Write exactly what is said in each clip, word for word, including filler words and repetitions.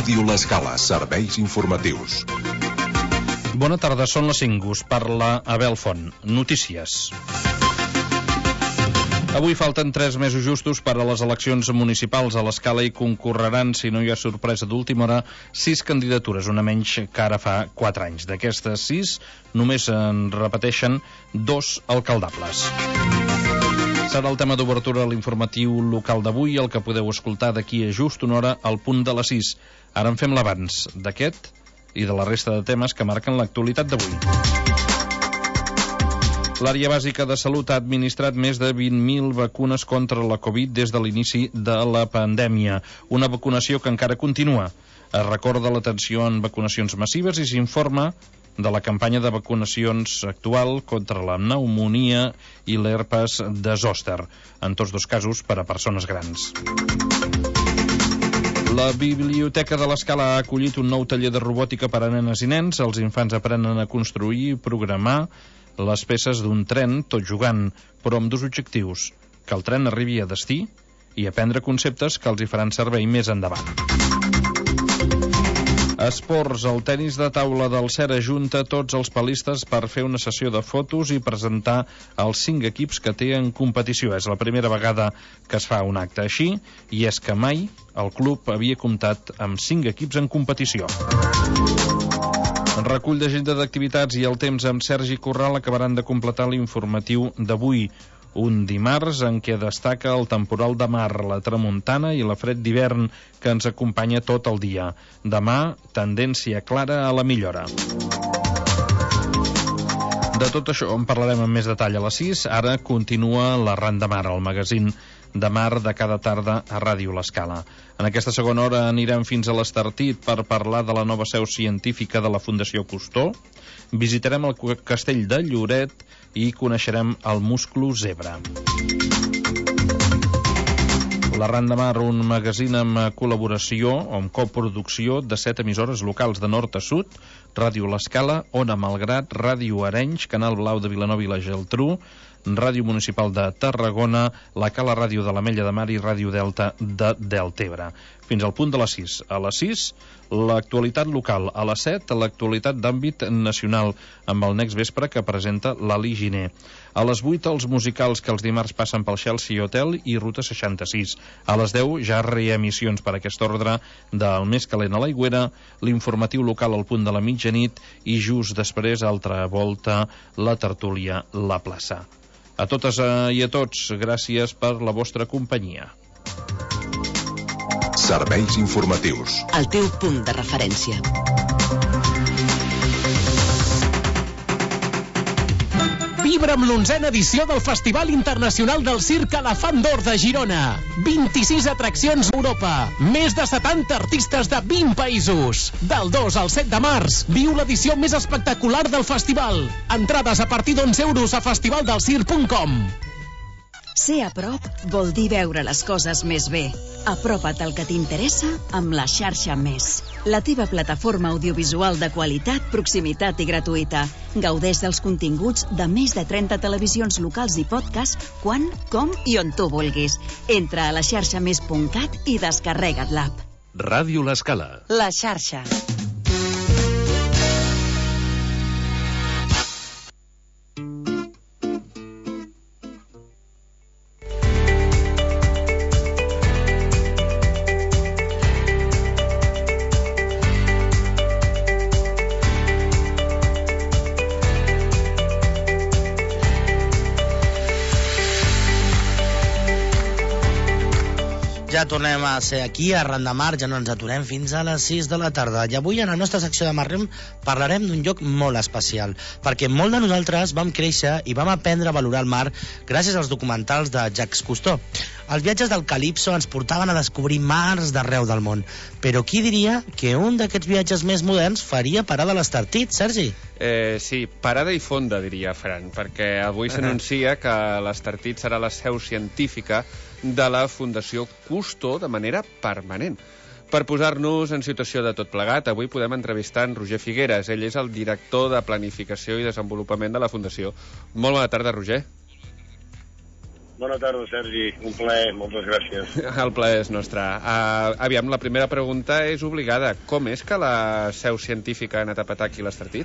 Ràdio L'Escala, serveis informatius. Bona tarda, són les cinc, us parla Abel Font. Notícies. Avui falten tres mesos justos per a les eleccions municipals. A l'Escala hi concorreran, si no hi ha sorpresa d'última hora, sis candidatures, una menys que ara fa quatre anys. D'aquestes sis, només en repeteixen dos alcaldables. Serà el tema d'obertura a l'informatiu local d'avui, el que podeu escoltar d'aquí a just una hora al punt de les sis. Ara en fem l'abans d'aquest i de la resta de temes que marquen l'actualitat d'avui. L'àrea bàsica de salut ha administrat més de vint mil vacunes contra la Covid des de l'inici de la pandèmia. Una vacunació que encara continua. Es recorda l'atenció en vacunacions massives i s'informa de la campanya de vacunacions actual contra la pneumonia i l'herpes de zòster, en tots dos casos per a persones grans. La Biblioteca de l'Escala ha acollit un nou taller de robòtica per a nenes i nens. Els infants aprenen a construir i programar les peces d'un tren, tot jugant, però amb dos objectius: que el tren arribi a destí i aprendre conceptes que els hi faran servei més endavant. Esports, el tenis de taula del C E R ajunta tots els pal·listes per fer una sessió de fotos i presentar els cinc equips que té en competició. És la primera vegada que es fa un acte així, i és que mai el club havia comptat amb cinc equips en competició. Recull d'agenda d'activitats i el temps amb Sergi Corral acabaran de completar l'informatiu d'avui, un dimarts en què destaca el temporal de mar, la tramuntana i la fred d'hivern que ens acompanya tot el dia. Demà, tendència clara a la millora. De tot això en parlarem amb més detall a les sis. Ara continua l'Arran de Mar, el magazín de mar de cada tarda a Ràdio L'Escala. En aquesta segona hora anirem fins a l'Estartit per parlar de la nova seu científica de la Fundació Cousteau. Visitarem el castell de Lloret i coneixerem el musclo zebra. L'Arran de Mar, un magazín amb col·laboració o amb coproducció de set emissores locals de nord a sud: Ràdio L'Escala, Ona Malgrat, Ràdio Arenys, Canal Blau de Vilanova i la Geltrú, Ràdio Municipal de Tarragona, la Cala Ràdio de l'Ametlla de Mar i Ràdio Delta de Deltebre. Fins al punt de les sis. A les sis, l'actualitat local. A les set, l'actualitat d'àmbit nacional, amb el Next Vespre que presenta l'Ali Giner. A les vuit, els musicals que els dimarts passen pel Chelsea Hotel i Ruta seixanta-sis. A les deu, ja reemissions per aquest ordre del Més calent a l'Aigüera, l'informatiu local al punt de la mitjanit i just després, altra volta, la tertúlia La Plaça. A totes i a tots, gràcies per la vostra companyia. Serveis informatius. El teu punt de referència. Vibra amb l'onzena edició del Festival Internacional del Circ Elefant d'Or de Girona. vint-i-sis atraccions a Europa. Més de setanta artistes de vint països. Del dos al set de març, viu l'edició més espectacular del festival. Entrades a partir d'onze euros a festivaldelscirc punt com. Ser a prop vol dir veure les coses més bé. Apropa't al que t'interessa amb la xarxa Més. La teva plataforma audiovisual de qualitat, proximitat i gratuïta. Gaudeix dels continguts de més de trenta televisions locals i podcast quan, com i on tu vulguis. Entra a la xarxa més punt cat i descarrega't l'app. Ràdio L'Escala. La xarxa. Ja tornem a ser aquí, a Arran de Mar, ja no ens aturem fins a les sis de la tarda. I avui, en la nostra secció de Marrem, parlarem d'un lloc molt especial, perquè molt de nosaltres vam créixer i vam aprendre a valorar el mar gràcies als documentals de Jacques Cousteau. Els viatges del Calipso ens portaven a descobrir mars d'arreu del món. Però qui diria que un d'aquests viatges més moderns faria parada a l'Estartit, Sergi? Eh, sí, parada i fonda, diria Fran, perquè avui s'anuncia que l'Estartit serà la seu científica de la Fundació Cousteau de manera permanent. Per posar-nos en situació de tot plegat, avui podem entrevistar en Roger Figueres. Ell és el director de Planificació i Desenvolupament de la Fundació. Molt bona tarda, Roger. Bona tarda, Sergi. Un plaer, moltes gràcies. El plaer és nostre. Uh, aviam, la primera pregunta és obligada. Com és que la seu científica ha anat a petar aquí l'Estartit?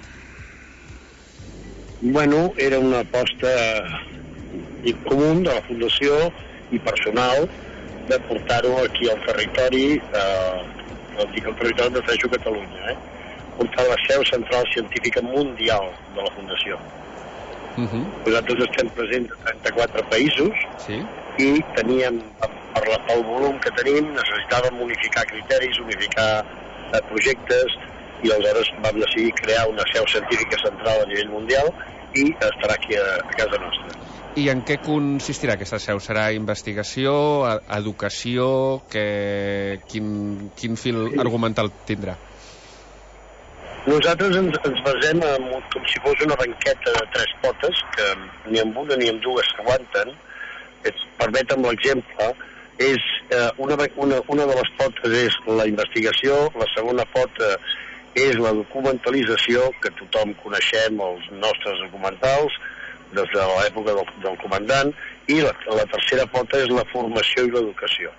Bueno, era una aposta comú de la Fundació i personal de portar-ho aquí al territori, eh, al territori de Fejo, Catalunya, eh? Portar la seu central científica mundial de la Fundació. Uh-huh. Nosaltres estem presents a trenta-quatre països, sí, i teníem, per la, pel volum que tenim, necessitàvem unificar criteris, unificar eh, projectes, i aleshores vam decidir crear una seu científica central a nivell mundial i estarà aquí a, a casa nostra. I en què consistirà aquesta seu? Serà investigació, educació, que, quin, quin fil sí. argumental tindrà? Nosaltres ens, ens basem en, com si fos una banqueta de tres potes, que ni amb una ni amb dues s'aguanten. Permetem l'exemple, és eh, una, una, una de les potes és la investigació, la segona pota és la documentalització, que tothom coneixem, els nostres documentals, des de l'època del, del comandant, i la, la tercera pota és la formació i l'educació,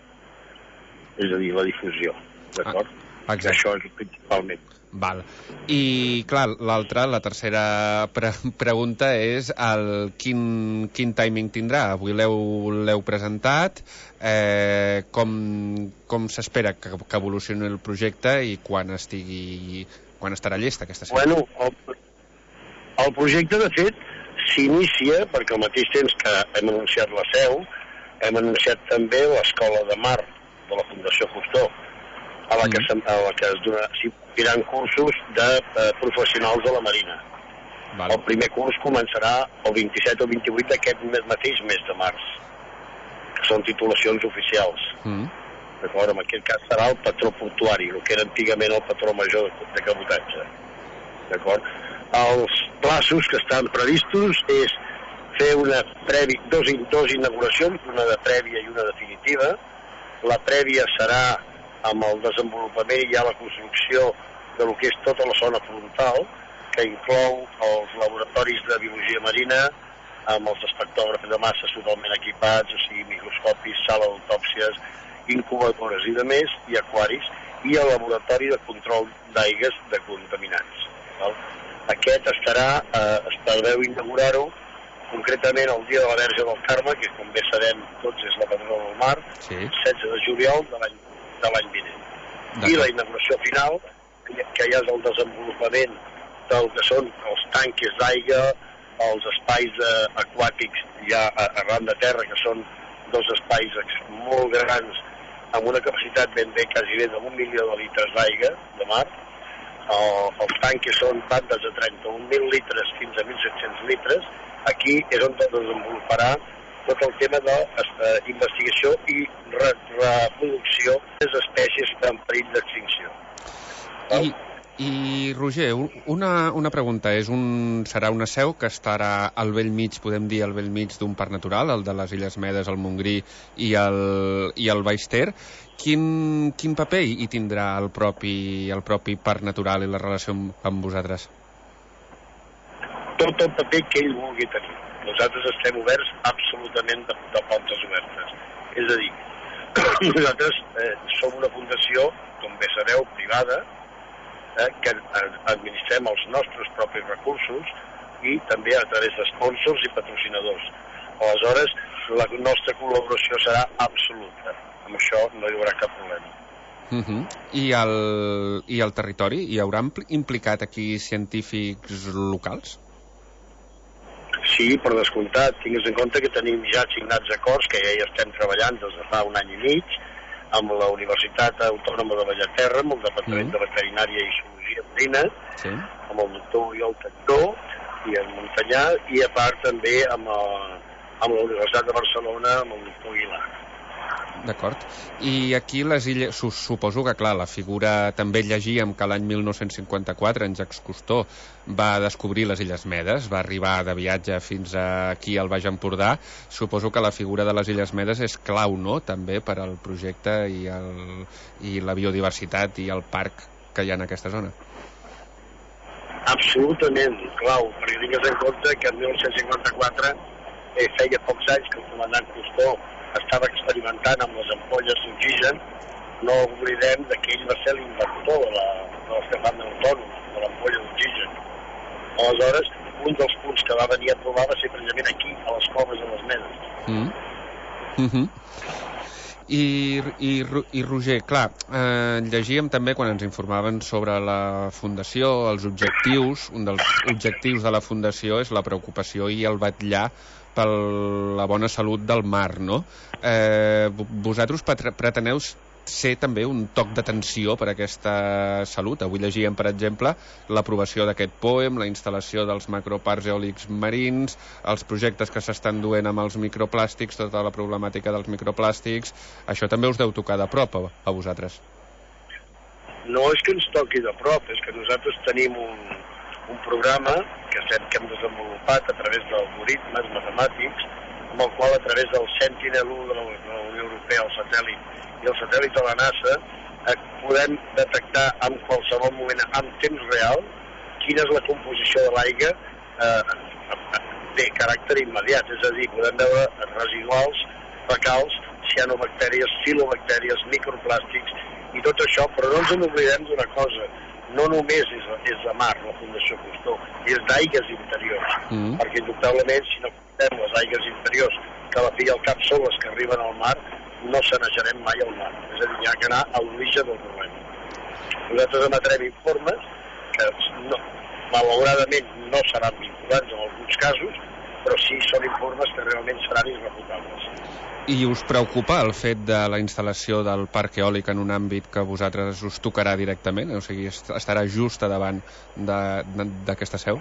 és a dir, la difusió, d'acord? Ah, això és principalment. Val. I, clar, l'altra, la tercera pre pregunta és el quin, quin timing tindrà. Avui l'heu presentat, eh, com, com s'espera que, que evolucioni el projecte i quan estigui, quan estarà llesta aquesta sèrie? Bueno, el, el projecte, de fet, s'inicia, perquè al mateix temps que hem anunciat la seu, hem anunciat també l'Escola de Mar de la Fundació Cousteau, a la que, mm. a la que es donaran cursos de eh, professionals de la Marina. Val. El primer curs començarà el vint-i-set o vint-i-vuit d'aquest mateix mes de març, que són titulacions oficials. Mm. D'acord? En aquest cas serà el patró portuari, el que era antigament el patró major de, de cabotatge. D'acord? Els plaços que estan previstos és fer una previ, dos, dos inauguracions, una de prèvia i una definitiva. La prèvia serà amb el desenvolupament i ja la construcció de lo que és tota la zona frontal, que inclou els laboratoris de biologia marina, amb els espectrògrafs de masses totalment equipats, o sigui, microscopis, sala d'autòpsies, incubadores i de més, i aquaris, i el laboratori de control d'aigues de contaminants. Val? Aquest estarà, eh, es preveu inaugurar-ho concretament el dia de la Verge del Carme, que com bé sabem tots és la patrona del mar, sí. setze de juliol de l'any de l'any vinent. I la inauguració final, que ja és el desenvolupament del que són els tanques d'aigua, els espais eh, aquàtics ja arran de terra, que són dos espais molt grans, amb una capacitat ben bé quasi bé d'un milió de litres d'aigua de mar. El, els tanques són bandes de trenta-un mil litres fins a mil set-cents litres. Aquí és on es desenvoluparà tot el tema d'investigació i re reproducció de les espècies en perill d'extinció. I, I, Roger, una, una pregunta. És un, serà una seu que estarà al vell mig, podem dir, al vell mig d'un parc natural, el de les Illes Medes, el Montgrí i el, i el Baix Ter. Quin, quin paper hi tindrà el propi, el propi parc natural i la relació amb, amb vosaltres? Tot el paper que ell vulgui tenir. Nosaltres estem oberts absolutament de, de portes obertes. És a dir, nosaltres eh, som una fundació, com bé sabeu, privada, eh, que administrem els nostres propis recursos i també a través d'esponsors i patrocinadors. Aleshores, la nostra col·laboració serà absoluta. Amb això no hi haurà cap problema. Uh-huh. I, el, I el territori? Hi haurà implicat aquí científics locals? Sí, per descomptat. Tingues en compte que tenim ja signats acords, que ja hi estem treballant des de fa un any i mig, amb la Universitat Autònoma de Bellaterra, amb el Departament mm. de Veterinària i Zoologia Marina, sí. amb el doctor Oriol Tactó i el Montanyà, i a part també amb, el, amb la Universitat de Barcelona, amb el doctor Aguilar. D'acord. I aquí les illes, suposo que, clar, la figura, també llegíem que l'any mil nou-cents cinquanta-quatre en Jacques Cousteau va descobrir les Illes Medes, va arribar de viatge fins aquí al Baix Empordà. Suposo que la figura de les Illes Medes és clau, no?, també per al projecte i, el, i la biodiversitat i el parc que hi ha en aquesta zona. Absolutament clau, perquè tingues en compte que en mil nou-cents cinquanta-quatre eh, feia pocs anys que el comandant Cousteau estava experimentant amb les ampolles d'oxigen. No oblidem que ell va ser l'inventor de, la, de l'escafandra autònoma, de l'ampolla d'oxigen. Aleshores, un dels punts que va venir a provar va ser precisament aquí, a les coves de les Medes. Mm. Mm-hmm. I, i, i Roger, clar, eh, llegíem també quan ens informaven sobre la Fundació, els objectius, un dels objectius de la Fundació és la preocupació i el vetllar per la bona salut del mar, no? Eh, vosaltres preteneu ser també un toc d'atenció per a aquesta salut. Avui llegíem, per exemple, l'aprovació d'aquest POEM, la instal·lació dels macroparcs eòlics marins, els projectes que s'estan duent amb els microplàstics, tota la problemàtica dels microplàstics. Això també us deu tocar de prop a, a vosaltres. No és que ens toqui de prop, és que nosaltres tenim un, un programa que, que hem desenvolupat a través d'algoritmes matemàtics, amb el qual, a través del Sentinel u de la Unió Europea, el satèl·lit, i el satèl·lit de la NASA, eh, podem detectar en qualsevol moment, en temps real, quina és la composició de l'aigua eh, de caràcter immediat. És a dir, podem veure residuals, fecals, cianobactèries, filobactèries, microplàstics i tot això, però no ens en oblidem d'una cosa. No només és, és de mar, la Fundació Cousteau, és d'aigues interiors, mm. perquè indubtablement, si no comptem les aigues interiors, que a la fi i al cap són les que arriben al mar, no sanejarem mai el mar. És a dir, hi ha que anar a l'origen del problema. Nosaltres emetrem informes que, no, malauradament, no seran vinculants en alguns casos, però sí són informes que realment seran irrefutables. I us preocupa el fet de la instal·lació del parc eòlic en un àmbit que a vosaltres us tocarà directament? O sigui, estarà just a davant d'aquesta seu?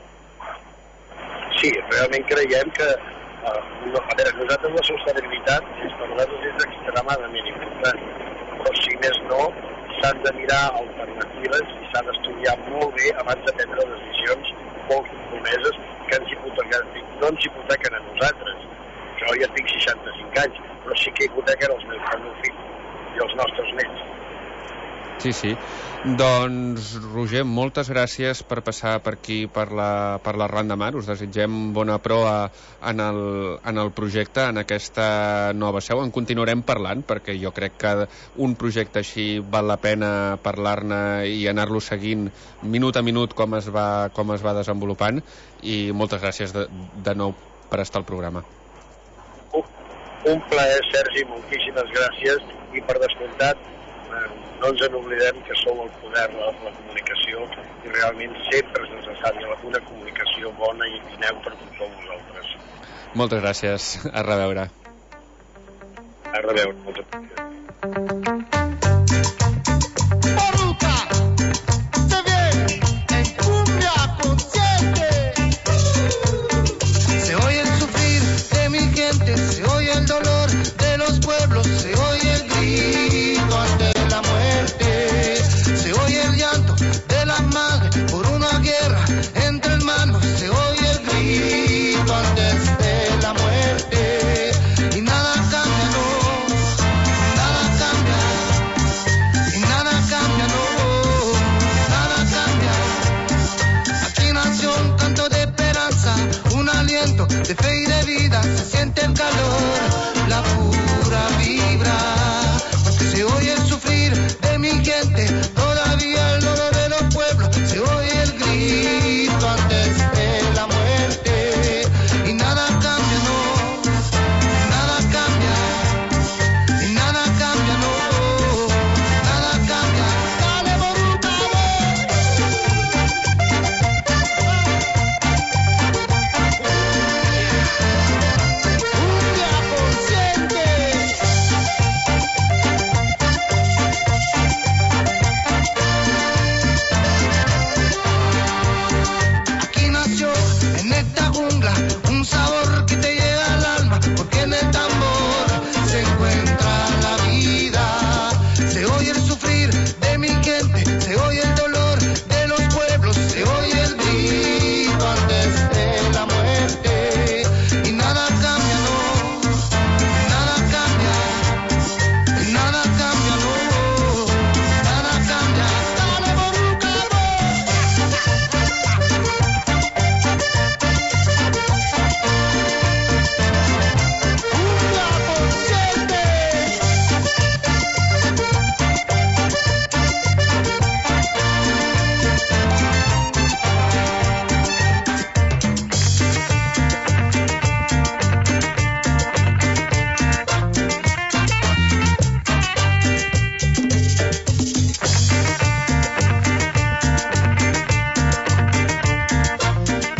Sí, realment creiem que uh, no, a veure, nosaltres la sostenibilitat és, per nosaltres és extremadament important, però si més no s'han de mirar alternatives i s'han d'estudiar molt bé abans de prendre decisions molt compromeses que ens hipotequen, no ens hipotequen a nosaltres. Jo ja tinc seixanta-cinc anys, però sí que hipotequen els meus, el meu fill i els nostres nets. Sí, sí. Doncs, Roger, moltes gràcies per passar per aquí, per la, per la Ran de Mar. Us desitgem bona proa en el, en el projecte, en aquesta nova seu. En continuarem parlant, perquè jo crec que un projecte així val la pena parlar-ne i anar-lo seguint minut a minut com es va, com es va desenvolupant. I moltes gràcies de, de nou per estar al programa. Un plaer, Sergi, moltíssimes gràcies, i per descomptat eh, no ens en oblidem que sou el poder de la, la comunicació i realment sempre és necessària una comunicació bona i neutra com sou vosaltres. Moltes gràcies, a reveure. A reveure, moltes gràcies. De fe y de vida se siente el calor, la pura vibra, porque se oye el sufrir de mi gente, todavía el dolor de los pueblos, se oye el grito antes de la muerte, y nada cambia, no, nada cambia, y nada cambia, no, nada cambia, dale Boruta, dale.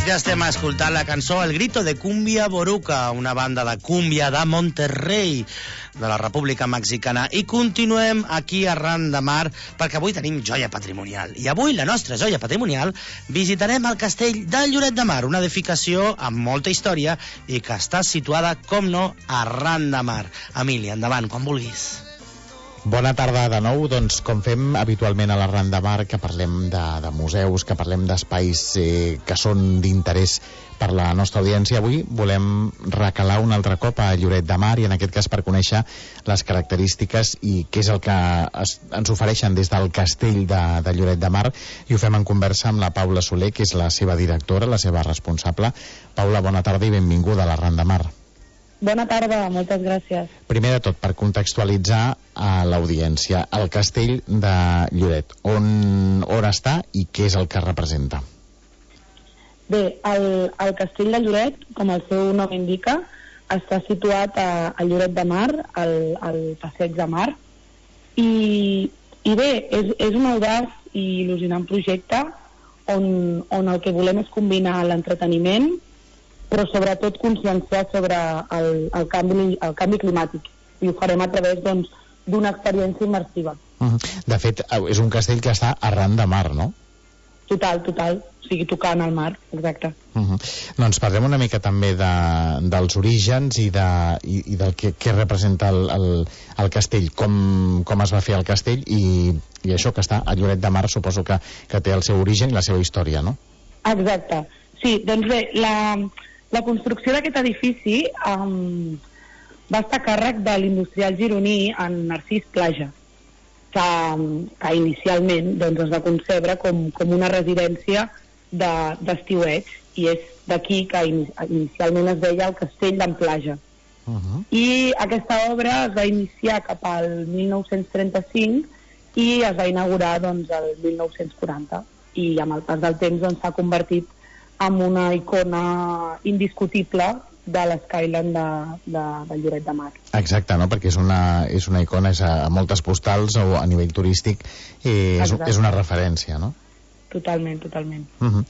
ja estem escoltant la cançó El Grito de Cumbia Boruca, una banda de cúmbia de Monterrey, de la República Mexicana. I continuem aquí a Ran de Mar, perquè avui tenim joia patrimonial. I avui la nostra joia patrimonial visitarem el castell de Lloret de Mar, una edificació amb molta història i que està situada, com no, a Ran de Mar. Emília, endavant, quan vulguis. Bona tarda de nou. Doncs com fem habitualment a la Ran de Mar, que parlem de, de museus, que parlem d'espais eh, que són d'interès per la nostra audiència, avui volem recalar un altre cop a Lloret de Mar, i en aquest cas per conèixer les característiques i què és el que es, ens ofereixen des del castell de, de Lloret de Mar, i ho fem en conversa amb la Paula Soler, que és la seva directora, la seva responsable. Paula, bona tarda i benvinguda a la Ran de Mar. Bona tarda, moltes gràcies. Primer de tot, per contextualitzar a l'audiència, el castell de Lloret, on, on està i què és el que representa? Bé, el, el castell de Lloret, com el seu nom indica, està situat a, a Lloret de Mar, al, al Passeig de Mar, i, i bé, és, és un audaç i il·lusionant projecte on, on el que volem és combinar l'entreteniment, però sobretot conscienciar sobre el, el, canvi, el canvi climàtic, i ho farem a través doncs, d'una experiència immersiva. Uh-huh. De fet, és un castell que està arran de mar, no? Total, total, o sigui, tocant al mar, exacte. Uh-huh. Doncs parlem una mica també de, dels orígens i, de, i, i del que, que representa el, el, el castell, com, com es va fer el castell, i, i això que està a Lloret de Mar suposo que, que té el seu origen i la seva història, no? Exacte, sí, doncs bé, la... La construcció d'aquest edifici um, va estar a càrrec de l'industrial gironí en Narcís Plaja, que, que inicialment doncs, es va concebre com, com una residència d'estiueig, de, i és d'aquí que in, inicialment es deia el Castell d'en Plaja. Uh-huh. I aquesta obra es va iniciar cap al mil nou-cents trenta-cinc i es va inaugurar doncs, el mil nou-cents quaranta, i amb el pas del temps doncs, s'ha convertit amb una icona indiscutible de l'Skyline de, de, de Lloret de Mar. Exacte, no? Perquè és una, és una icona, és a, a moltes postals o a nivell turístic, eh, és, és una referència, no? Totalment, totalment. Uh-huh.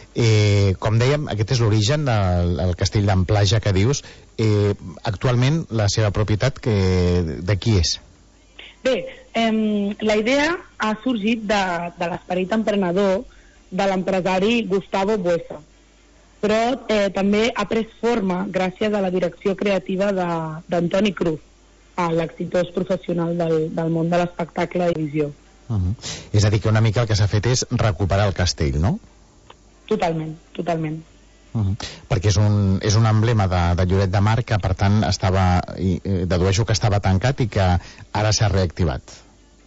eh, com dèiem, aquest és l'origen del, del castell d'en Plaja que dius. Eh, actualment la seva propietat que, de qui és? Bé, eh, la idea ha sorgit de, de l'esperit emprenedor de l'empresari Gustavo Buesa, però eh, també ha pres forma gràcies a la direcció creativa d'Antoni Cruz, l'exitós professional del, del món de l'espectacle i visió. Uh-huh. És a dir, que una mica el que s'ha fet és recuperar el castell, no? Totalment, totalment. Uh-huh. Perquè és un, és un emblema de, de Lloret de Mar que, per tant, estava, i, dedueixo que estava tancat i que ara s'ha reactivat.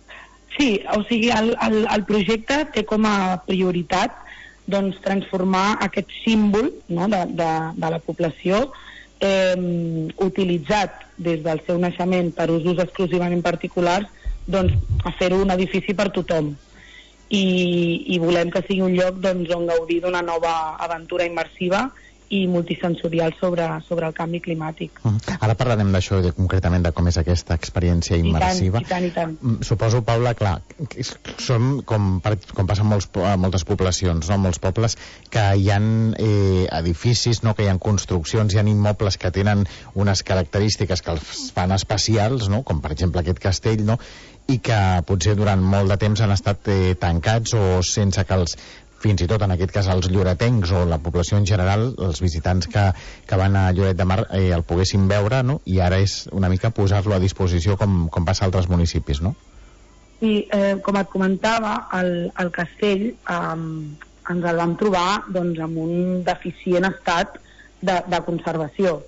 Sí, o sigui, el, el, el projecte té com a prioritat doncs, transformar aquest símbol, no, de, de, de la població eh, utilitzat des del seu naixement per usos exclusivament particulars, doncs, a fer-ho un edifici per tothom. I, i volem que sigui un lloc doncs, on gaudir d'una nova aventura immersiva i multisensorial sobre, sobre el canvi climàtic. Uh -huh. Ara parlarem d'això, de, concretament de com és aquesta experiència immersiva. I tant, i tant, i tant. Suposo, Paula, clar, som com, com passa en molts, moltes poblacions, no? Molts pobles, que hi ha eh, edificis, no? Que hi ha construccions, hi ha immobles que tenen unes característiques que els fan especials, no? Com per exemple aquest castell, no? I que potser durant molt de temps han estat eh, tancats o sense que els fins i tot en aquest cas els lloretencs o la població en general, els visitants que, que van a Lloret de Mar eh, el poguessin veure, no? I ara és una mica posar-lo a disposició com, com passa a altres municipis, no? Sí, eh, com et comentava, el, el castell eh, ens el vam trobar doncs, amb un deficient estat de, de conservació,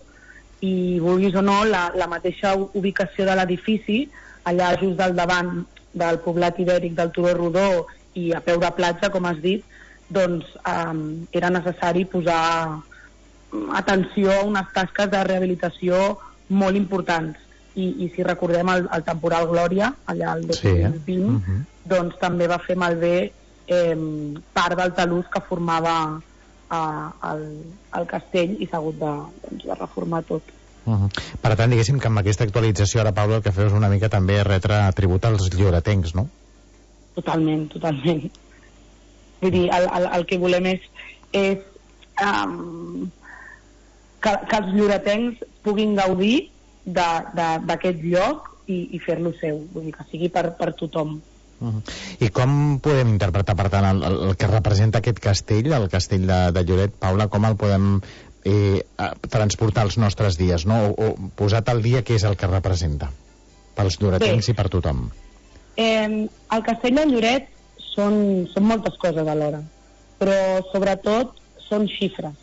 i vulguis o no, la, la mateixa ubicació de l'edifici, allà just al davant del poblat ibèric del Turó Rodó i a peu de platja, com has dit, doncs um, era necessari posar atenció a unes tasques de rehabilitació molt importants. I, i si recordem el, el temporal Glòria, allà el dos mil vint, sí, eh? uh-huh. doncs també va fer malbé eh, part del talús que formava uh, el, el castell, i s'ha hagut de, doncs, de reformar tot. Uh-huh. Per tant, diguéssim que amb aquesta actualització ara, Paula, el que feu és una mica també retre tribut als lloretencs, no? Totalment, totalment. Vull dir, el, el, el que volem és, és um, que, que els lloretencs puguin gaudir d'aquest lloc i, i fer-lo seu, vull dir que sigui per, per tothom. Uh-huh. I com podem interpretar, per tant, el, el que representa aquest castell, el castell de, de Lloret, Paula, com el podem eh, transportar als nostres dies, no? O, o posat al dia què és el que representa pels lloretencs i per tothom? Eh, el castell de Lloret són, són moltes coses alhora, però sobretot són xifres,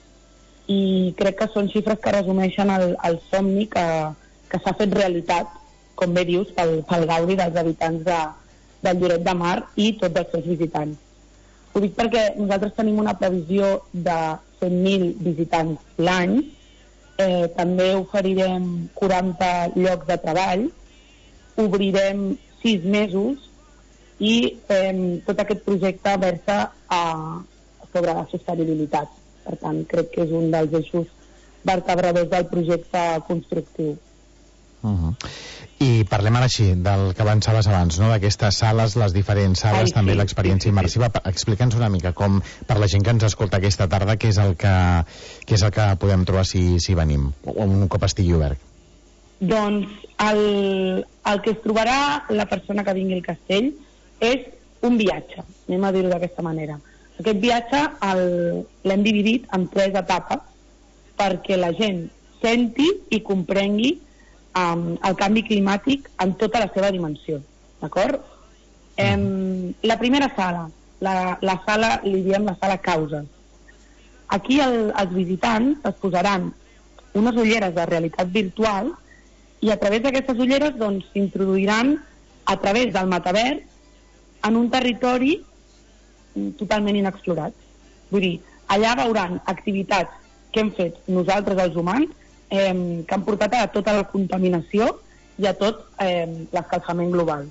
i crec que són xifres que resumeixen el, el somni que, que s'ha fet realitat, com bé dius, pel, pel gaudi dels habitants de del Lloret de Mar i tots els seus visitants. Ho dic perquè nosaltres tenim una previsió de cent mil visitants l'any, eh, també oferirem quaranta llocs de treball, obrirem sis mesos i eh, tot aquest projecte versa a, sobre la sostenibilitat. Per tant, crec que és un dels eixos vertebradors del projecte constructiu. Uh-huh. I parlem ara així del que avançaves abans, no? D'aquestes sales, les diferents sales, Ai, també sí, l'experiència sí, sí, immersiva. Sí. Explica'ns una mica com, per la gent que ens escolta aquesta tarda, què és el que, què és el que podem trobar si, si venim, o un cop estigui obert. Doncs el, el que es trobarà la persona que vingui al castell és un viatge, anem a dir-ho d'aquesta manera. Aquest viatge l'hem dividit en tres etapes perquè la gent senti i comprengui Um, el canvi climàtic en tota la seva dimensió, d'acord? Um, la primera sala, la, la sala, li diem la sala causes. Aquí el, els visitants es posaran unes ulleres de realitat virtual i a través d'aquestes ulleres doncs s'introduiran a través del metavers en un territori totalment inexplorat. Vull dir, allà veuran activitats que hem fet nosaltres els humans Eh, que han portat a tota la contaminació i a tot eh, l'escalfament global.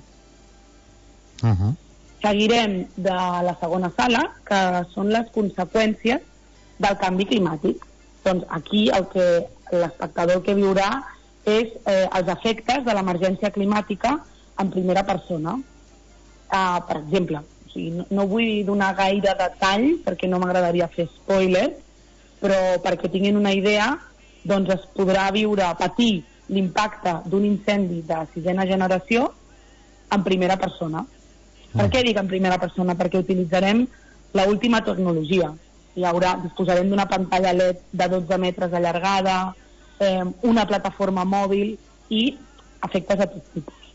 Uh-huh. Seguirem de la segona sala, que són les conseqüències del canvi climàtic. Doncs aquí el que l'espectador que viurà és eh, els efectes de l'emergència climàtica en primera persona. Uh, per exemple, o sigui, no, no vull donar gaire detall perquè no m'agradaria fer spoiler, però perquè tinguin una idea, doncs es podrà viure, patir l'impacte d'un incendi de sisena generació en primera persona. Mm. Per què dic en primera persona? Perquè utilitzarem l'última tecnologia. Hi haurà, disposarem d'una pantalla L E D de dotze metres allargada, eh, una plataforma mòbil i efectes de tot tipus.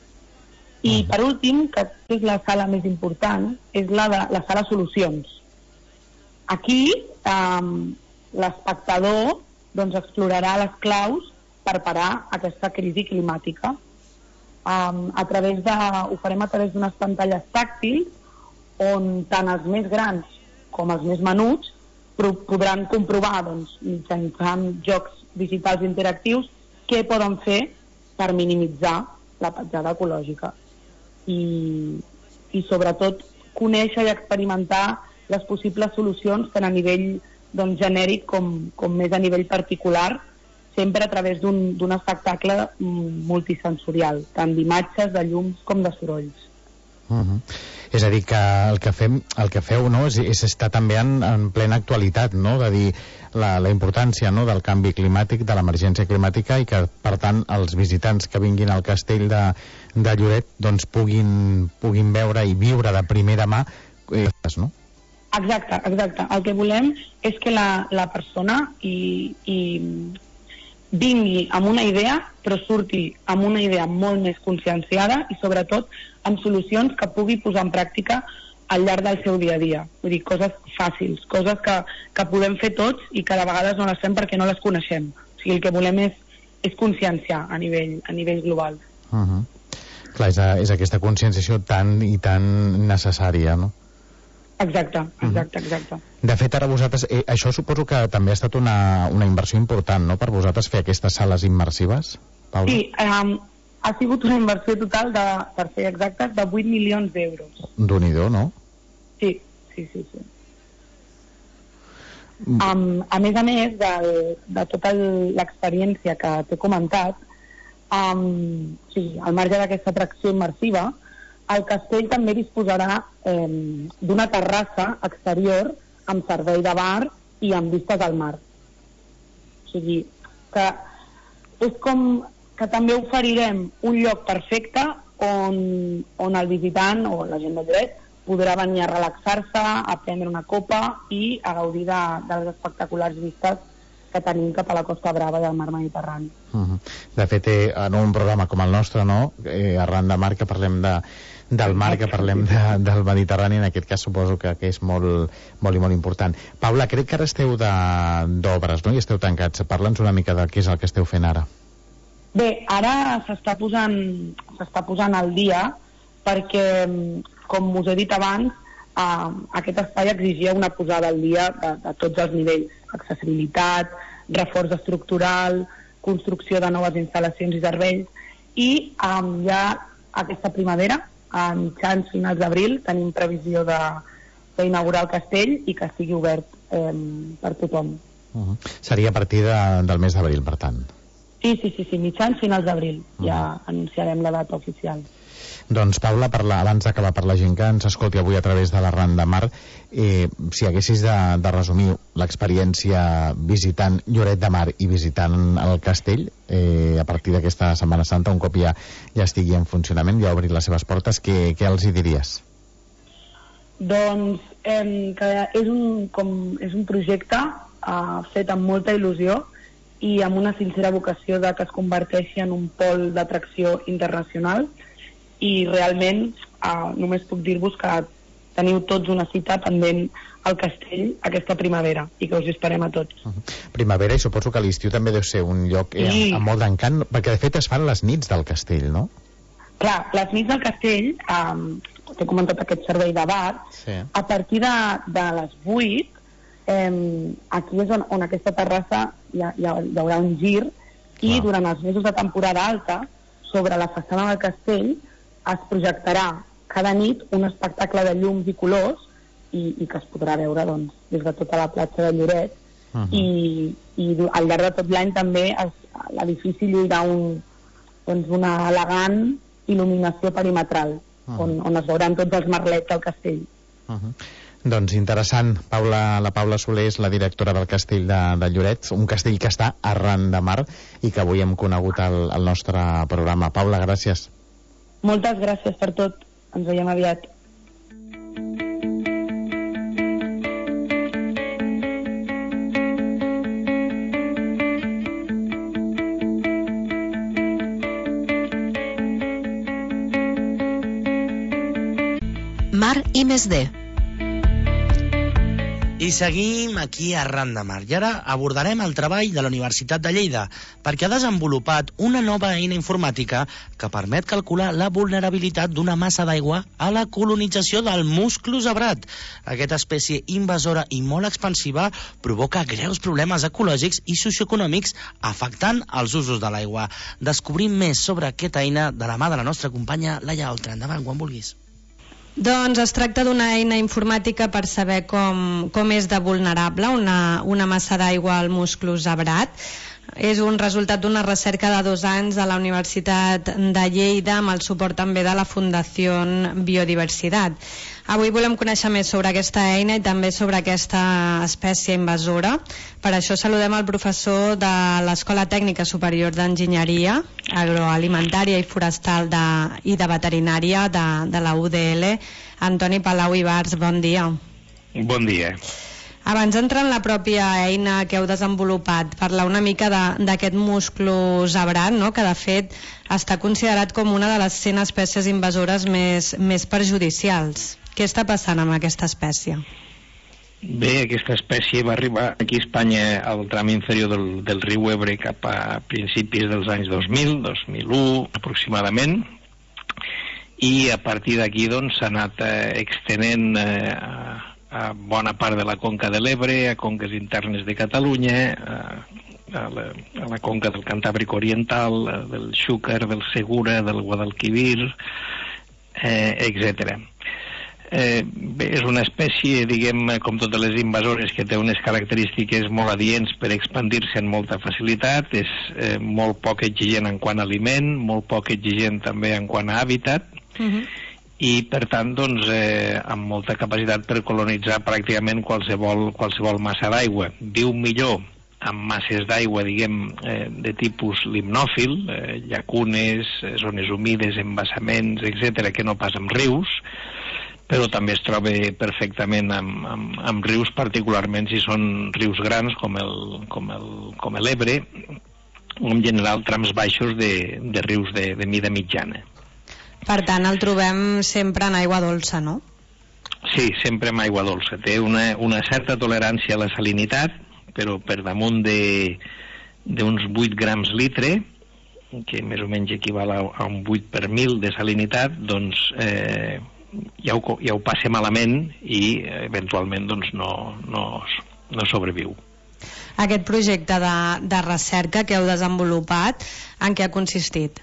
I mm. per últim, que és la sala més important, és la de la sala solucions. Aquí eh, l'espectador doncs explorarà les claus per parar aquesta crisi climàtica. Um, a través de, ho farem a través d'unes pantalles tàctils on tant els més grans com els més menuts podran comprovar doncs, mitjançant jocs digitals interactius què poden fer per minimitzar la petjada ecològica i, i sobretot conèixer i experimentar les possibles solucions tant a nivell doncs, genèric com, com més a nivell particular, sempre a través d'un espectacle multisensorial, tant d'imatges, de llums com de sorolls. Uh-huh. És a dir, que el que, fem, el que feu no, és, és estar també en, en plena actualitat, no? De dir la, la importància no, del canvi climàtic, de l'emergència climàtica, i que, per tant, els visitants que vinguin al castell de, de Lloret doncs, puguin, puguin veure i viure de primera mà eh, no? Exacte, exacte. El que volem és que la, la persona i, i vingui amb una idea, però surti amb una idea molt més conscienciada i sobretot amb solucions que pugui posar en pràctica al llarg del seu dia a dia. Vull dir, coses fàcils, coses que, que podem fer tots i que de vegades no les fem perquè no les coneixem. O sigui, el que volem és, és conscienciar a nivell, a nivell global. Uh-huh. Clar, és, a, és aquesta conscienciació tan i tan necessària, no? Exacte, exacte, exacte. De fet, ara vosaltres, eh, això suposo que també ha estat una, una inversió important, no?, per vosaltres fer aquestes sales immersives, Paula? Sí, um, ha sigut una inversió total, de, per ser exactes, de vuit milions d'euros. Déu-n'hi-do, no? Sí, sí, sí, sí. Mm. Um, a més a més de, de tota l'experiència que t'he comentat, um, sí, al marge d'aquesta atracció immersiva, el castell també disposarà eh, d'una terrassa exterior amb servei de bar i amb vistes al mar. O sigui, que és com que també oferirem un lloc perfecte on, on el visitant o la gent de Lloret podrà venir a relaxar-se, a prendre una copa i a gaudir de, de les espectaculars vistes que tenim cap a la Costa Brava i al mar Mediterrani. Uh-huh. De fet, eh, en un programa com el nostre, no? eh, arran de mar, que parlem de, del mar, que parlem de, del Mediterrani, en aquest cas suposo que, que és molt, molt i molt important. Paula, crec que ara esteu d'obres, no? I esteu tancats. Parla'ns una mica de què és el que esteu fent ara. Bé, ara s'està posant, s'està posant al dia perquè, com us he dit abans, eh, aquest espai exigia una posada al dia de, de tots els nivells. Accessibilitat, reforç estructural, construcció de noves instal·lacions i serveis, i eh, ja aquesta primavera, a mitjans finals d'abril, tenim previsió de, d'inaugurar el castell i que estigui obert eh, per tothom. Uh-huh. Seria a partir de, del mes d'abril, per tant. Sí, sí, sí, sí, mitjans finals d'abril. Uh-huh. Ja anunciarem la data oficial. Doncs, Paula, per la, abans d'acabar, per la gent que ens escolti avui a través de l'Arran de Mar, eh, si haguessis de, de resumir l'experiència visitant Lloret de Mar i visitant el castell, eh, a partir d'aquesta Setmana Santa, un cop ja, ja estigui en funcionament, ja ha obrit les seves portes, què, què els hi diries? Doncs eh, que és un, com, és un projecte eh, fet amb molta il·lusió i amb una sincera vocació de que es converteixi en un pol d'atracció internacional, i realment eh, només puc dir-vos que teniu tots una cita pendent al castell aquesta primavera i que us esperem a tots. Uh-huh. Primavera, i suposo que l'estiu també deu ser un lloc eh, sí. amb, amb molt d'encant, perquè de fet es fan les nits del castell, no? Clar, les nits del castell, eh, t'he comentat aquest servei de bar, sí. A partir de, de les vuit, eh, aquí és on, on aquesta terrassa hi, ha, hi, ha, hi haurà un gir, i wow. Durant els mesos de temporada alta, sobre la façana del castell, es projectarà cada nit un espectacle de llums i colors i, i que es podrà veure doncs, des de tota la platja de Lloret. Uh-huh. I, i al llarg de tot l'any també es, l'edifici lluirà un, doncs una elegant il·luminació perimetral, uh-huh. on, on es veuran tots els merlets del castell. Uh-huh. Doncs interessant. Paula, la Paula Soler és la directora del castell de, de Lloret, un castell que està arran de mar i que avui hem conegut al, al nostre programa. Paula, gràcies. Moltes gràcies per tot. Ens veiem aviat. Mar i més D. I seguim aquí a Arran de Mar. I ara abordarem el treball de la Universitat de Lleida, perquè ha desenvolupat una nova eina informàtica que permet calcular la vulnerabilitat d'una massa d'aigua a la colonització del musclo zebrat. Aquesta espècie invasora i molt expansiva provoca greus problemes ecològics i socioeconòmics afectant els usos de l'aigua. Descobrim més sobre aquesta eina de la mà de la nostra companya Laia Oltra. Endavant, quan vulguis. Doncs es tracta d'una eina informàtica per saber com, com és de vulnerable una, una massa d'aigua al musclo zebrat. És un resultat d'una recerca de dos anys de la Universitat de Lleida amb el suport també de la Fundació Biodiversitat. Avui volem conèixer més sobre aquesta eina i també sobre aquesta espècie invasora. Per això saludem el professor de l'Escola Tècnica Superior d'Enginyeria Agroalimentària i Forestal de, i de Veterinària de, de la U D L, Antoni Palau Ibars. Bon dia. Bon dia. Abans d'entrar en la pròpia eina que heu desenvolupat, parlar una mica d'aquest musclo zebrat, no? Que de fet està considerat com una de les cent espècies invasores més, més perjudicials. Què està passant amb aquesta espècie? Bé, aquesta espècie va arribar aquí a Espanya al tram inferior del, del riu Ebre cap a principis dels anys dos mil, dos mil u aproximadament, i a partir d'aquí doncs s'ha anat eh, extenent eh, a, a bona part de la conca de l'Ebre, a conques internes de Catalunya, a, a, la, a la conca del Cantàbric Oriental, del Xúquer, del Segura, del Guadalquivir, eh, etcètera. Eh, bé, és una espècie, diguem, com totes les invasores, que té unes característiques molt adients per expandir-se amb molta facilitat. És eh, molt poc exigent en quant a aliment, molt poc exigent també en quant a hàbitat, uh-huh. i per tant doncs, eh, amb molta capacitat per colonitzar pràcticament qualsevol, qualsevol massa d'aigua. Viu millor amb masses d'aigua, diguem, eh, de tipus limnòfil, eh, llacunes, eh, zones humides, embassaments, etcètera, que no pas amb rius, però també es troba perfectament amb, amb, amb rius, particularment si són rius grans com el, com el, com l'Ebre, o en general trams baixos de, de rius de, de mida mitjana. Per tant, el trobem sempre en aigua dolça, no? Sí, sempre en aigua dolça. Té una, una certa tolerància a la salinitat, però per damunt d'uns vuit grams litre, que més o menys equival a, a un vuit per mil de salinitat, doncs eh, ja, ho, ja ho passa malament i eventualment doncs, no, no, no sobreviu. Aquest projecte de, de recerca que heu desenvolupat, en què ha consistit?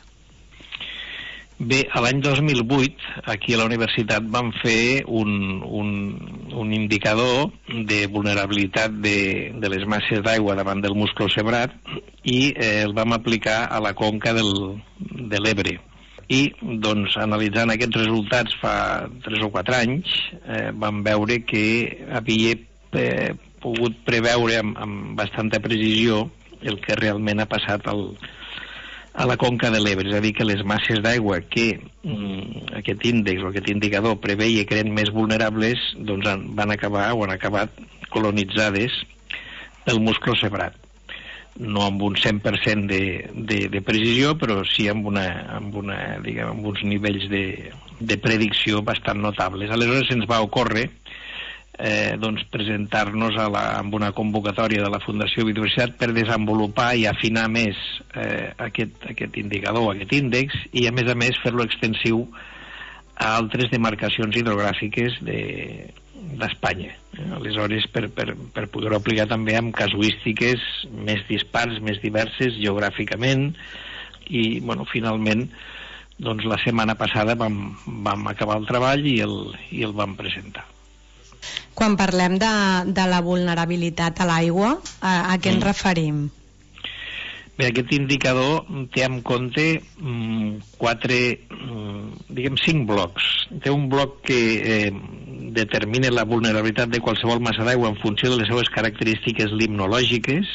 Bé, a l'any dos mil vuit, aquí a la universitat vam fer un, un, un indicador de vulnerabilitat de, de les masses d'aigua davant del musclocebrat i eh, el vam aplicar a la conca del, de l'Ebre. I, doncs, analitzant aquests resultats fa tres o quatre anys, eh, vam veure que havia eh, pogut preveure amb, amb bastanta precisió el que realment ha passat al a la conca de l'Ebre, és a dir, que les masses d'aigua que mm, aquest índex o aquest indicador preveia que eren més vulnerables, doncs han, van acabar o han acabat colonitzades pel musclocebrat. No amb un cent per cent de, de, de precisió, però sí amb, una, amb, una, diguem, amb uns nivells de, de predicció bastant notables. Aleshores ens va ocórrer Eh, doncs presentar-nos a la, amb una convocatòria de la Fundació Biodiversitat per desenvolupar i afinar més eh, aquest, aquest indicador, aquest índex, i a més a més fer-lo extensiu a altres demarcacions hidrogràfiques d'Espanya. De, eh? Aleshores, per, per, per poder-ho aplicar també amb casuístiques més dispars, més diverses geogràficament, i bueno, finalment doncs la setmana passada vam, vam acabar el treball i el, i el vam presentar. Quan parlem de, de la vulnerabilitat a l'aigua, a, a què ens mm. referim? Bé, aquest indicador té en compte mm, quatre, mm, diguem, cinc blocs. Té un bloc que eh, determina la vulnerabilitat de qualsevol massa d'aigua en funció de les seves característiques limnològiques,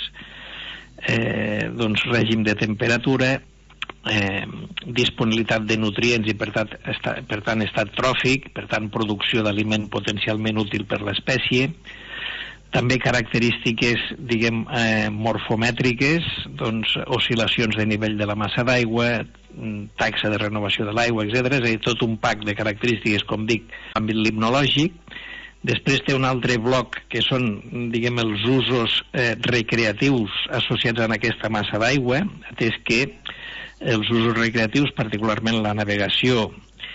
eh, doncs règim de temperatura, Eh, disponibilitat de nutrients i per tant, esta, per tant estat tròfic, per tant producció d'aliment potencialment útil per l'espècie, també característiques, diguem, eh, morfomètriques, doncs oscil·lacions de nivell de la massa d'aigua, taxa de renovació de l'aigua, etcètera. És a dir, tot un pack de característiques, com dic, en àmbit limnològic. Després té un altre bloc que són, diguem, els usos eh, recreatius associats a aquesta massa d'aigua, atès que els usos recreatius, particularment la navegació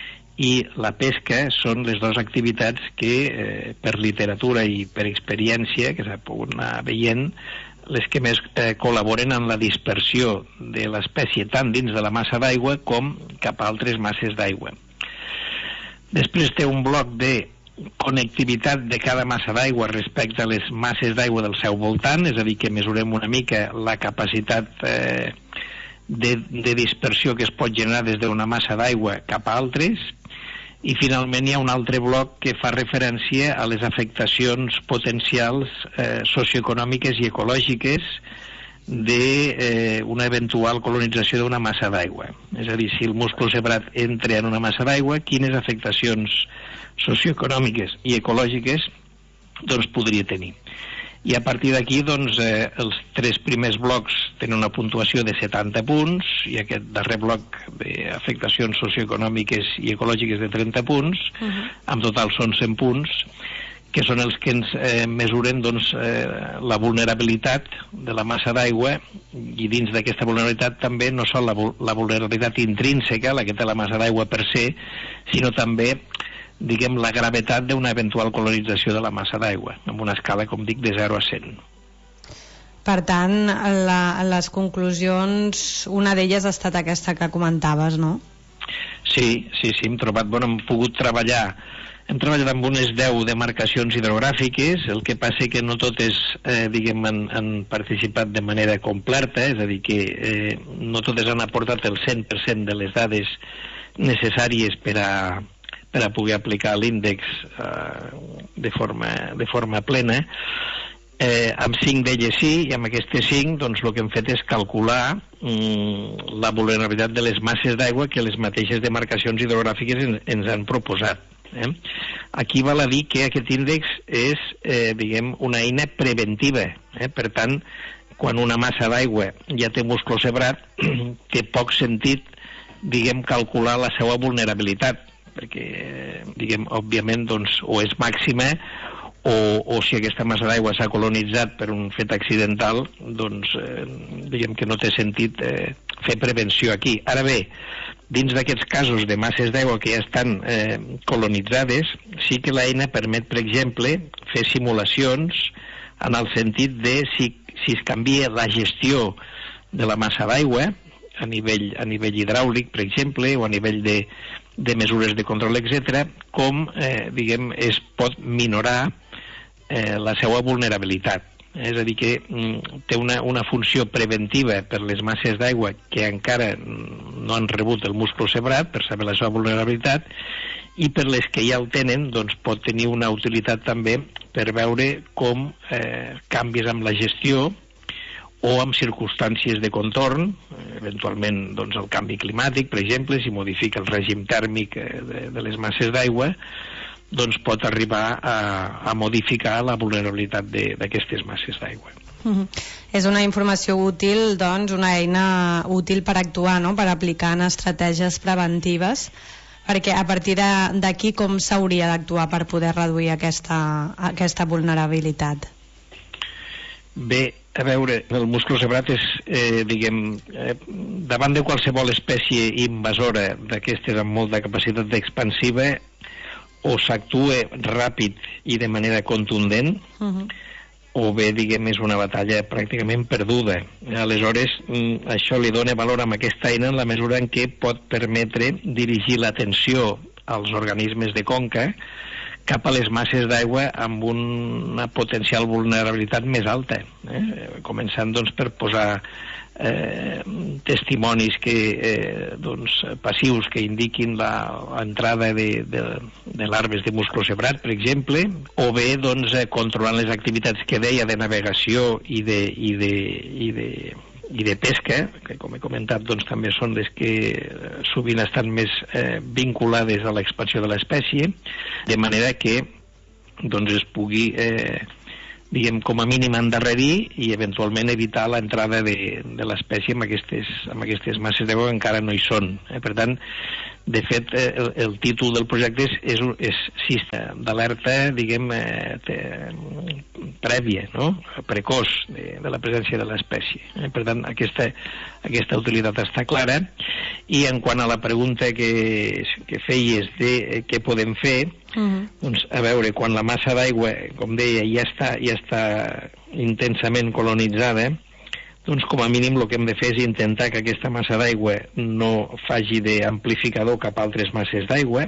i la pesca, són les dues activitats que, eh, per literatura i per experiència, que s'ha pogut anar veient, les que més eh, col·laboren en la dispersió de l'espècie tant dins de la massa d'aigua com cap a altres masses d'aigua. Després té un bloc de connectivitat de cada massa d'aigua respecte a les masses d'aigua del seu voltant, és a dir, que mesurem una mica la capacitat eh, De, de dispersió que es pot generar des d'una massa d'aigua cap a altres, i finalment hi ha un altre bloc que fa referència a les afectacions potencials eh, socioeconòmiques i ecològiques d'una eh, eventual colonització d'una massa d'aigua. És a dir, si el musclocebrat entra en una massa d'aigua, quines afectacions socioeconòmiques i ecològiques doncs podria tenir. I a partir d'aquí, doncs, eh, els tres primers blocs tenen una puntuació de setanta punts i aquest darrer bloc d'afectacions socioeconòmiques i ecològiques de trenta punts, uh-huh. En total són cent punts, que són els que ens eh, mesuren doncs, eh, la vulnerabilitat de la massa d'aigua, i dins d'aquesta vulnerabilitat també no sol la, la vulnerabilitat intrínseca, la que té la massa d'aigua per se, sinó també diguem, la gravetat d'una eventual colonització de la massa d'aigua, amb una escala, com dic, de zero a cent. Per tant, la, les conclusions, una d'elles ha estat aquesta que comentaves, no? Sí, sí, sí, hem trobat, bueno, hem pogut treballar, hem treballat amb unes deu demarcacions hidrogràfiques, el que passa que no totes, eh, diguem, han, han participat de manera completa, és a dir, que eh, no totes han aportat el cent per cent de les dades necessàries per a per a poder aplicar l'índex eh, de, forma, de forma plena. Eh, amb cinc d'elles sí, i amb aquestes cinc doncs, el que hem fet és calcular mm, la vulnerabilitat de les masses d'aigua que les mateixes demarcacions hidrogràfiques en, ens han proposat. Eh? Aquí val a dir que aquest índex és eh, diguem, una eina preventiva. Eh? Per tant, quan una massa d'aigua ja té musclo sebrat, té poc sentit diguem, calcular la seva vulnerabilitat, perquè, diguem, òbviament, doncs, o és màxima o, o si aquesta massa d'aigua s'ha colonitzat per un fet accidental, doncs, eh, diguem que no té sentit eh, fer prevenció aquí. Ara bé, dins d'aquests casos de masses d'aigua que ja estan eh, colonitzades, sí que l'eina permet, per exemple, fer simulacions en el sentit de si, si es canvia la gestió de la massa d'aigua a nivell, a nivell hidràulic, per exemple, o a nivell de, de mesures de control, etcètera, com eh, diguem, es pot minorar eh, la seva vulnerabilitat. És a dir, que mm, té una, una funció preventiva per les masses d'aigua que encara no han rebut el musclo sebrat, per saber la seva vulnerabilitat, i per les que ja el tenen, doncs pot tenir una utilitat també per veure com eh, canvis amb la gestió o amb circumstàncies de contorn, eventualment doncs, el canvi climàtic, per exemple, si modifica el règim tèrmic de, de les masses d'aigua, doncs pot arribar a, a modificar la vulnerabilitat d'aquestes masses d'aigua. Mm-hmm. És una informació útil, doncs, una eina útil per actuar, no?, per aplicar en estratègies preventives, perquè a partir d'aquí com s'hauria d'actuar per poder reduir aquesta, aquesta vulnerabilitat? Bé, a veure, el musclo sebrat és, eh, diguem, eh, davant de qualsevol espècie invasora d'aquestes amb molta capacitat expansiva, o s'actua ràpid i de manera contundent, uh-huh. o bé, diguem, és una batalla pràcticament perduda. Aleshores, això li dona valor amb aquesta eina en la mesura en què pot permetre dirigir l'atenció als organismes de conca cap a les masses d'aigua amb una potencial vulnerabilitat més alta, eh? Començant doncs, per posar eh, testimonis que, eh, doncs, passius que indiquin l'entrada de, de, de larves de musclo sebrat, per exemple, o bé doncs, controlant les activitats que deia de navegació i de, i de, i de, i de pesca, que com he comentat doncs, també són les que sovint estan més eh, vinculades a l'expansió de l'espècie, de manera que doncs, es pugui eh, diguem, com a mínim endarrerir i eventualment evitar l'entrada de, de l'espècie amb aquestes, amb aquestes masses d'aigua que encara no hi són. Eh? Per tant, de fet, el, el títol del projecte és, és, és sistema d'alerta, diguem, eh, te, prèvia, no?, precoç de, de la presència de l'espècie. Eh? Per tant, aquesta, aquesta utilitat està clara. I en quant a la pregunta que, que feies de eh, què podem fer, uh-huh. doncs, a veure, quan la massa d'aigua, com deia, ja està, ja està intensament colonitzada, doncs com a mínim el que hem de fer és intentar que aquesta massa d'aigua no faci d'amplificador cap a altres masses d'aigua.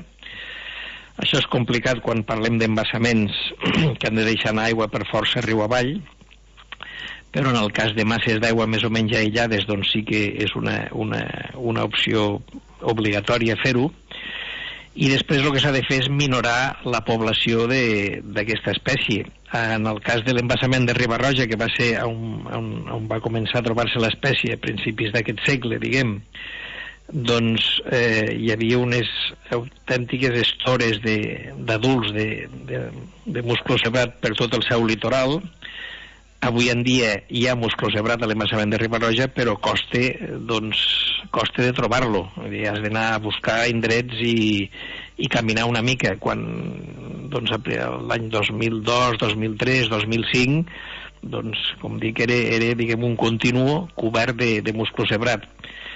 Això és complicat quan parlem d'embassaments que han de deixar anar aigua per força riu avall, però en el cas de masses d'aigua més o menys aïllades doncs sí que és una, una, una opció obligatòria fer-ho. I després el que s'ha de fer és minorar la població d'aquesta espècie. En el cas de l'embassament de Riba-roja, que va ser on, on, on va començar a trobar-se l'espècie a principis d'aquest segle, diguem, doncs eh, hi havia unes autèntiques estores d'adults de, de, de, de musclo sebrat per tot el seu litoral. Avui en dia hi ha musclo sebrat a l'embassament de Riba-roja, però costa, doncs, costa de trobar-lo. Has d'anar a buscar indrets i, i caminar una mica. Quan doncs, l'any dos mil dos, dos mil tres, dos mil cinc, doncs, com dic, era, era diguem, un continu cobert de, de musclo sebrat.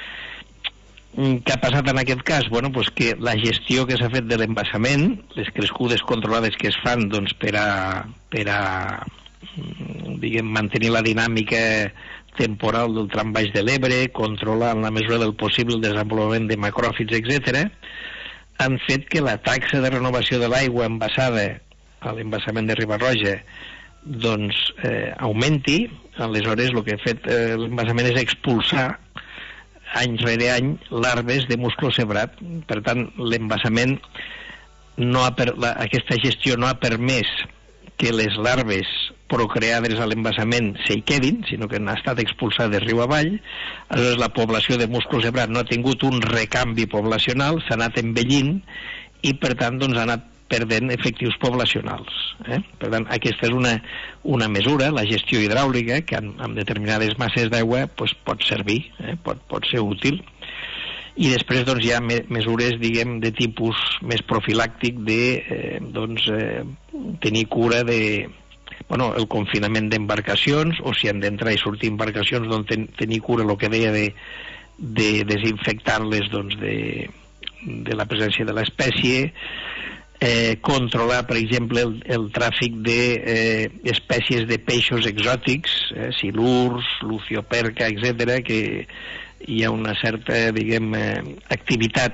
Què ha passat en aquest cas? Bueno, pues que la gestió que s'ha fet de l'embassament, les crescudes controlades que es fan doncs, per a... Per a diguem, mantenir la dinàmica temporal del tram baix de l'Ebre, controlar en la mesura del possible el desenvolupament de macròfits, etcètera, han fet que la taxa de renovació de l'aigua embassada a l'embassament de Riba-roja doncs eh, augmenti. Aleshores el que ha fet eh, l'embassament és expulsar any rere any larves de musclo sebrat. Per tant, l'embassament no ha per, la, aquesta gestió no ha permès que les larves procreades a l'embassament s'hi quedin, sinó que han estat expulsades riu avall. Aleshores, la població de musclo cebrat no ha tingut un recanvi poblacional, s'ha anat envellint i, per tant, doncs, ha anat perdent efectius poblacionals. Eh? Per tant, aquesta és una, una mesura, la gestió hidràulica, que en, en determinades masses d'aigua pues, pot servir, eh? pot, pot ser útil. I després doncs, hi ha me mesures, diguem, de tipus més profilàctic de eh, doncs, eh, tenir cura de, bueno, el confinament d'embarcacions, o si han d'entrar i sortir embarcacions, doncs ten tenir cura, el que deia, de, de desinfectar-les doncs, de, de la presència de l'espècie, eh, controlar, per exemple, el, el tràfic d'espècies de, eh, de peixos exòtics, eh, silurs, lucioperca, etcètera, que hi ha una certa, diguem, eh, activitat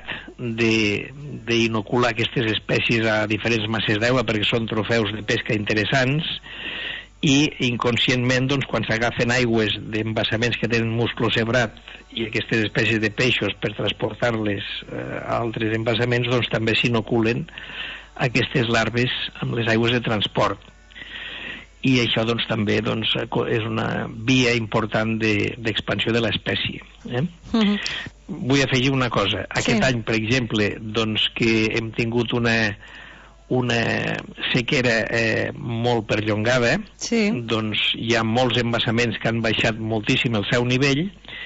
d'inocular aquestes espècies a diferents masses d'aigua perquè són trofeus de pesca interessants, i inconscientment, doncs, quan s'agafen aigües d'embassaments que tenen musclo cebrat i aquestes espècies de peixos per transportar-les eh, a altres embassaments, doncs també s'inoculen aquestes larves amb les aigües de transport. I això doncs, també doncs, és una via important d'expansió de, de l'espècie. Eh? Uh-huh. Vull afegir una cosa. Aquest sí. any, per exemple, doncs, que hem tingut una, una sequera eh, molt perllongada, sí. doncs, hi ha molts embassaments que han baixat moltíssim el seu nivell.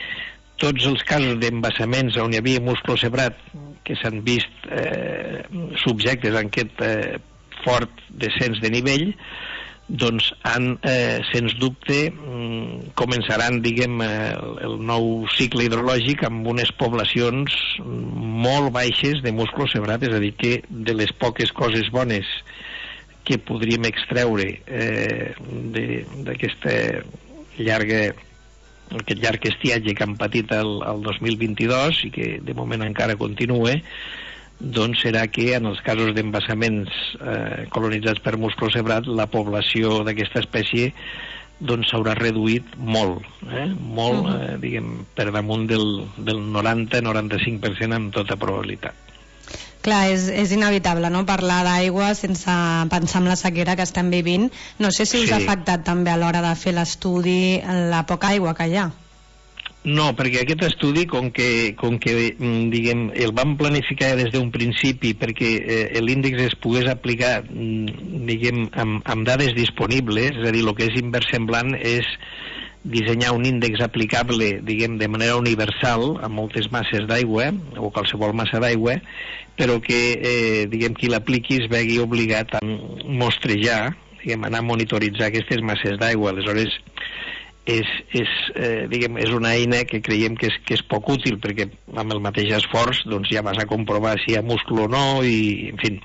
Tots els casos d'embassaments on hi havia musclo cebrat que s'han vist eh, subjectes a aquest eh, fort descens de nivell, doncs han, eh, sens dubte, mm, començaran, diguem, eh, el nou cicle hidrològic amb unes poblacions molt baixes de musclo cebrat, és a dir, que de les poques coses bones que podríem extreure eh, d'aquesta llarga aquest llarg estiatge que han patit el, el dos mil vint-i-dos i que de moment encara continua, doncs serà que en els casos d'embassaments eh, colonitzats per musclo cebrat la població d'aquesta espècie doncs s'haurà reduït molt, eh? molt, uh-huh. eh, diguem, per damunt del, del noranta a noranta-cinc per cent amb tota probabilitat. Clar, és, és inevitable, no?, parlar d'aigua sense pensar en la sequera que estem vivint. No sé si us sí. ha afectat també a l'hora de fer l'estudi la poca aigua que hi ha. No, perquè aquest estudi, com que, com que diguem, el vam planificar des d'un principi perquè eh, l'índex es pogués aplicar, diguem, amb, amb dades disponibles, és a dir, el que és inversemblant és dissenyar un índex aplicable, diguem, de manera universal a moltes masses d'aigua, o qualsevol massa d'aigua, però que, eh, diguem, qui l'apliqui es vegi obligat a mostrejar, diguem, anar a monitoritzar aquestes masses d'aigua. Aleshores, és, és, eh, diguem, és una eina que creiem que és, que és poc útil, perquè amb el mateix esforç doncs, ja vas a comprovar si hi ha musclo o no, i, en fi.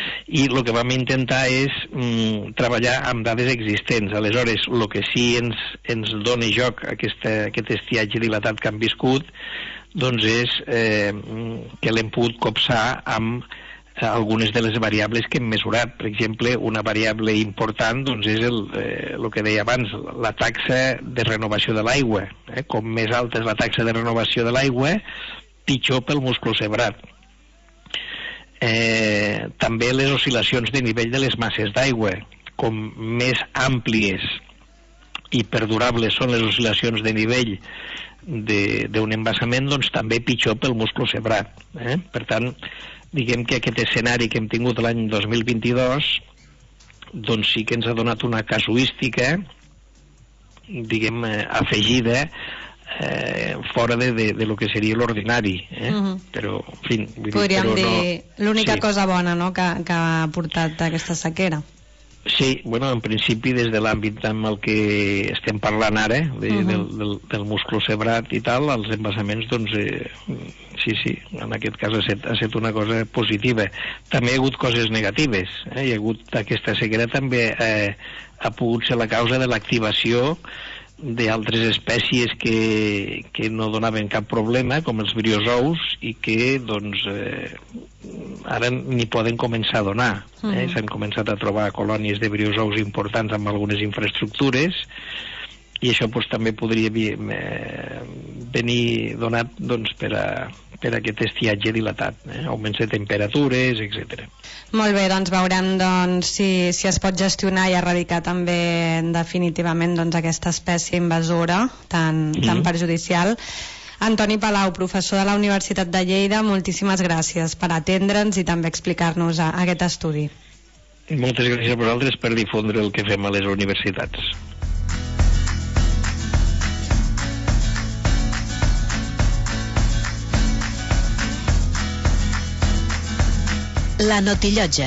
I el que vam intentar és mm, treballar amb dades existents. Aleshores, el que sí ens, ens dona joc aquesta, aquest estiatge dilatat que han viscut, doncs és eh, que l'hem pogut copsar amb algunes de les variables que hem mesurat. Per exemple, una variable important doncs, és el, eh, el que deia abans, la taxa de renovació de l'aigua. Eh? Com més alta és la taxa de renovació de l'aigua, pitjor pel musclo cebrat. Eh, també les oscil·lacions de nivell de les masses d'aigua. Com més àmplies i perdurables són les oscil·lacions de nivell d'un embassament, doncs també pitjor pel musclo cebrat. Eh? Per tant, diguem que aquest escenari que hem tingut l'any dos mil vint-i-dos doncs sí que ens ha donat una casuística, diguem, afegida eh, fora de, de, de lo que seria l'ordinari. Eh? Uh-huh. Però, en fi... Podríem dir, no... l'única sí. cosa bona, no?, que, que ha portat aquesta sequera. Sí, bueno, en principi des de l'àmbit amb el que estem parlant ara, de, uh-huh. del, del, del musclo cebrat i tal, els embassaments, doncs, eh, sí, sí, en aquest cas ha estat, ha estat una cosa positiva. També hi ha hagut coses negatives, eh? Hi ha hagut aquesta sequera també eh, ha pogut ser la causa de l'activació d'altres espècies que, que no donaven cap problema, com els briozous, i que doncs eh, ara n'hi poden començar a donar. Eh? Mm. S'han començat a trobar colònies de briozous importants amb algunes infraestructures, i això doncs, també podria eh, venir donat doncs, per, a, per aquest estiatge dilatat, eh? augments de temperatures, etcètera. Molt bé, doncs veurem doncs, si, si es pot gestionar i erradicar també definitivament doncs, aquesta espècie invasora tan, mm. tan perjudicial. Antoni Palau, professor de la Universitat de Lleida, moltíssimes gràcies per atendre'ns i també explicar-nos aquest estudi. Moltes gràcies a vosaltres per difondre el que fem a les universitats. La Notillotja.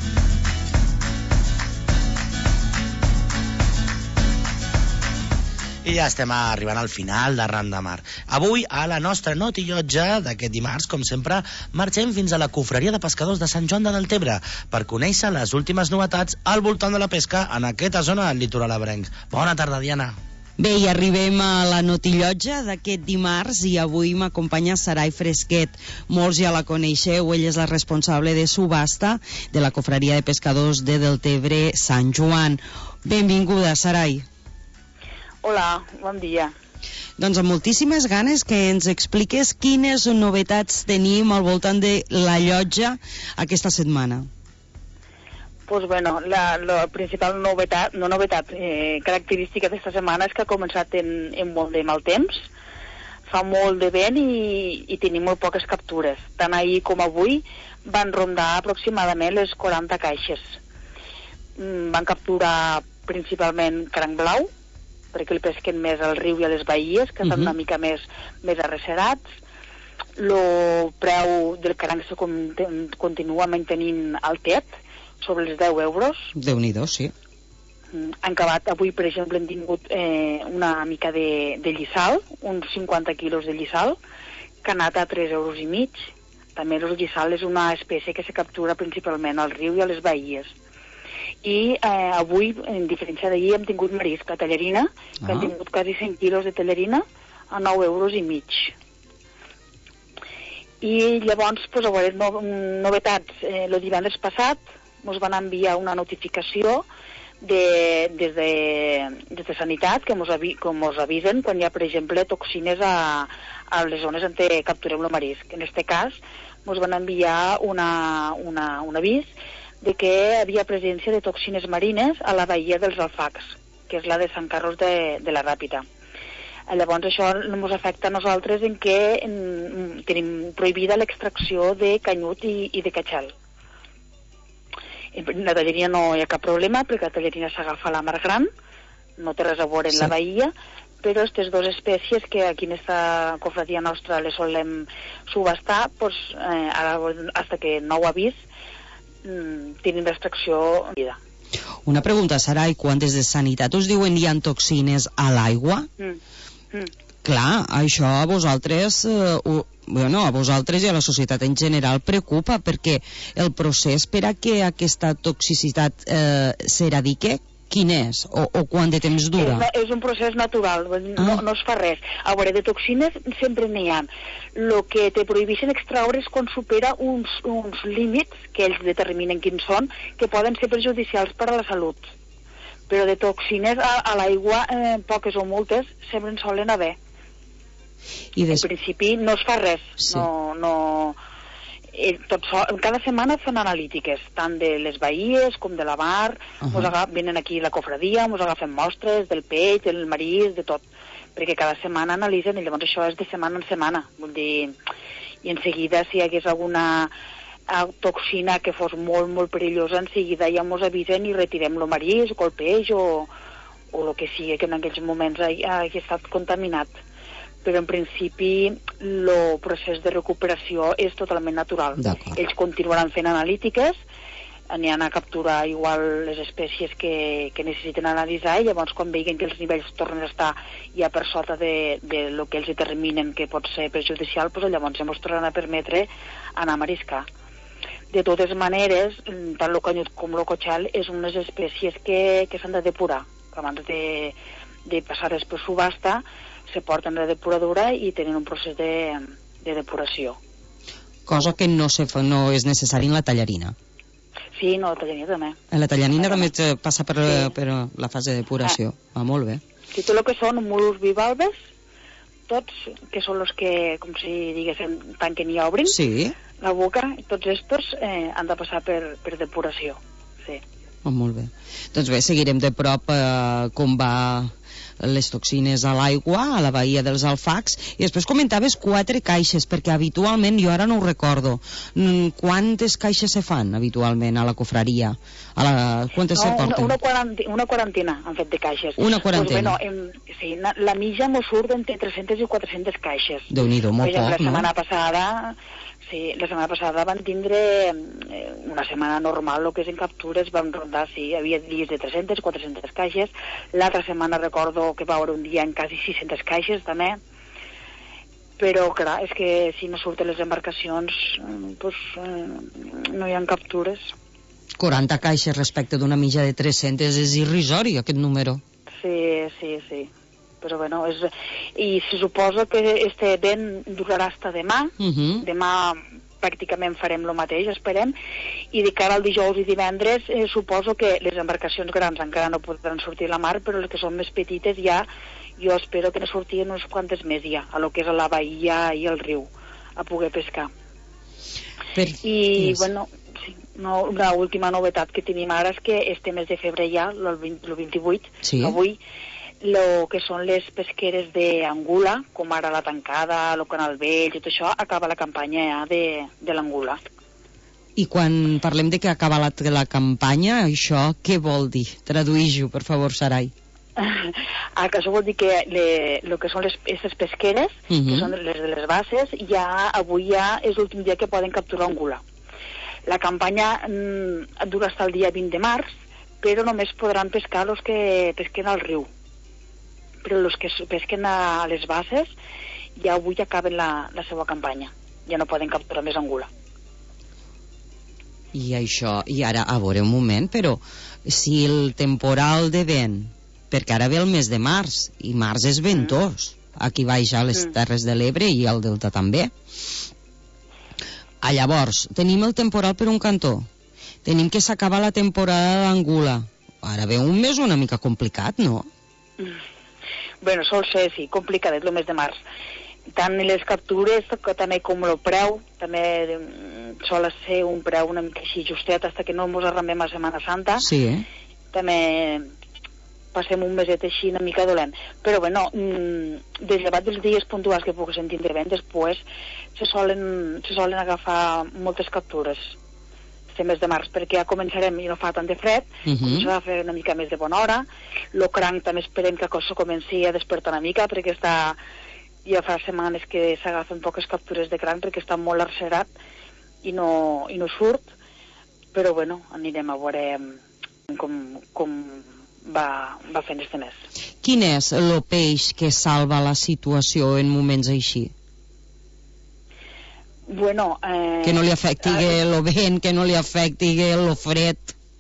I ja estem arribant al final d'Arran de Mar. Avui, a la nostra Notillotja d'aquest dimarts, com sempre, marxem fins a la Cofreria de Pescadors de Sant Joan de Deltebre per conèixer les últimes novetats al voltant de la pesca en aquesta zona del litoral ebrenc. Bona tarda, Diana. Bé, i arribem a la Notillotja d'aquest dimarts i avui m'acompanya Sarai Fresquet. Molts ja la coneixeu, ella és la responsable de subhasta de la Cofreria de Pescadors de Deltebre Sant Joan. Benvinguda, Sarai. Hola, bon dia. Doncs amb moltíssimes ganes que ens expliques quines novetats tenim al voltant de la llotja aquesta setmana. Pues bueno, la, la principal novetat, no novetat, eh, característica d'esta setmana és que ha començat en, en molt de mal temps, fa molt de vent i, i tenim molt poques captures. Tant ahir com avui van rondar aproximadament les quaranta caixes. Mm, van capturar principalment cranc blau, perquè el pesquen més al riu i a les bahies, que estan uh-huh. una mica més, més arrecerats. El preu del cranc se continua mantenint altet, sobre els deu euros. Déu-n'hi-do, sí. Han acabat, avui, per exemple, hem tingut eh, una mica de, de lliçal, uns cinquanta quilos de lliçal, que ha anat a tres euros i mig. També el lliçal és una espècie que se captura principalment al riu i a les bahies. I eh, avui, en diferència d'ahir, hem tingut marisc, la tallarina, que ah. han tingut quasi cent quilos de tallarina a nou euros i mig. I llavors, pues, a veure, no, novetats. Eh, el divendres passat ens van enviar una notificació de, des, de, des de Sanitat que ens avi, avisen quan hi ha, per exemple, toxines a, a les zones on capturem el marisc. En aquest cas, ens van enviar una, una, un avís de que havia presència de toxines marines a la bahia dels Alfacs, que és la de Sant Carlos de, de la Ràpita. Llavors això ens afecta a nosaltres en què en, tenim prohibida l'extracció de canyut i, i de catxal. En la tallarina no hi ha cap problema, perquè la tallarina s'agafa a la mar gran, no té res a veure en sí. la bahia, però aquestes dues espècies que aquí en esta cofradia nostra les solem subhastar, pues, eh, ara, hasta que nou avís, mm, tenen l'extracció vida. Una pregunta, Sarai, quan des de Sanitat us diuen hi ha toxines a l'aigua? Mm. Mm. Clar, això a vosaltres, eh, ho, bueno, a vosaltres i a la societat en general preocupa, perquè el procés per a que aquesta toxicitat eh, s'eradique, quin és? O, o quant de temps dura? És, és un procés natural, no, ah. no es fa res. A veure, de toxines sempre n'hi ha. El que te prohibeixen extraure és quan supera uns, uns límits, que ells determinen quins són, que poden ser perjudicials per a la salut. Però de toxines a, a l'aigua, eh, poques o moltes, sempre en solen haver. I des... En principi no es fa res. Sí. No, no... Eh, tot so... Cada setmana fan analítiques, tant de les bahies com de la mar. Uh -huh. agaf... Venen aquí a la cofradia, ens agafen mostres del peix, del marisc, de tot. Perquè cada setmana analitzen, i llavors això és de setmana en setmana. Vull dir... I en seguida, si hi hagués alguna toxina que fos molt, molt perillosa, en seguida ja ens avisen i retirem el marisc o el peix o, o el que sigui que en aquells moments hagi, hagi estat contaminat. Però en principi el procés de recuperació és totalment natural. Ells continuaran fent analítiques, aniran a capturar igual les espècies que, que necessiten analitzar, i llavors quan veuen que els nivells tornen a estar ja per sota de, de lo que ells determinen que pot ser perjudicial, doncs llavors ens tornaran a permetre anar a mariscar. De totes maneres, tant el canyut com el cotxal és unes espècies que, que s'han de depurar. Abans de, de passar-les per subhasta, se porten la depuradora i tenen un procés de, de depuració. Cosa que no, se fa, no és necessari en la tallarina. Sí, no, la tallarina també. En la tallarina també passa per, sí. per la fase de depuració. Ah. Va molt bé. Si tot el que són mol·luscs bivalves, tots, que són els que, com si diguéssim, tanquen i obrin sí. la boca, tots estos eh, han de passar per, per depuració. Sí. Oh, molt bé. Doncs bé, seguirem de prop eh, com va les toxines a l'aigua, a la bahia dels Alfacs, i després comentaves quatre caixes, perquè habitualment, jo ara no ho recordo, quantes caixes se fan habitualment a la cofraria? A la... Quantes no, se porten? Una, quarantina, una quarantina han fet de caixes. Una quarantena. Pues, bueno, em, sí, la mitja mos surt entre tres-centes i quatre-centes caixes. Déu-n'hi-do, molt exemple, poc, la setmana no? passada... Sí, la setmana passada van tindre eh, una setmana normal, el que és en captures, vam rondar, sí, hi havia dies de tres-centes, quatre-centes caixes, l'altra setmana recordo que va haver un dia en quasi sis-centes caixes, també, però, clar, és que si no surten les embarcacions, eh, pues, eh, no hi ha captures. quaranta caixes respecte d'una mitja de tres-centes és irrisori, aquest número. Sí, sí, sí. Però bueno, és... i se suposa que este vent durarà hasta demà. Uh -huh. Demà pràcticament farem el mateix, esperem, i de cara al dijous i divendres eh, suposo que les embarcacions grans encara no podran sortir a la mar, però les que són més petites ja, jo espero que no sortien uns quantes més ja, a lo que és a la bahia i el riu, a poder pescar. Per... I, yes. bueno, sí, no, una última novetat que tenim ara és que este mes de febrer ja, el vint-i-vuit, sí. avui, lo que són les pesqueres d'Angula, com ara la Tancada, el Canal Vell, tot això, acaba la campanya ja de, de l'Angula. I quan parlem de que acaba la, la campanya, això què vol dir? Traduïs-ho, per favor, Sarai. Això vol dir que le, lo que són les, aquestes pesqueres, uh -huh. que són les de les bases, ja avui ja és l'últim dia que poden capturar angula. La campanya mm, dura fins el dia vint de març, però només podran pescar els que pesquen al riu. Però els que pesquen a les bases ja avui acaben la, la seva campanya. Ja no poden capturar més angula. I això, i ara, a veure un moment, però si el temporal de vent, perquè ara ve el mes de març, i març és ventós, mm. aquí baix a les mm. Terres de l'Ebre i al Delta també. Ah, llavors, tenim el temporal per un cantó, tenim que s'acaba la temporada d'angula. Ara ve un mes una mica complicat, no? Mm. Bueno, sol ser, sí, complicat, és el mes de març. Tant les captures que també com el preu, també sol ser un preu una mica així justet fins que no ens arrambem a Setmana Santa. Sí, eh? També passem un meset així una mica dolent. Però, bueno, desllevat dels dies puntuals que poguessin tindre vent, després se solen, se solen agafar moltes captures este mes de març, perquè ja començarem i no fa tant de fred, uh -huh. començarà a fer una mica més de bona hora. Lo cranc també esperem que això comenci a despertar una mica, perquè està, ja fa setmanes que s'agafen poques captures de cranc perquè està molt arcerat i no, i no surt, però bueno, anirem a veure com, com va, va fent este mes. Quin és el peix que salva la situació en moments així? Bueno, eh... que no li afecti el vent, que no li afecti el fred.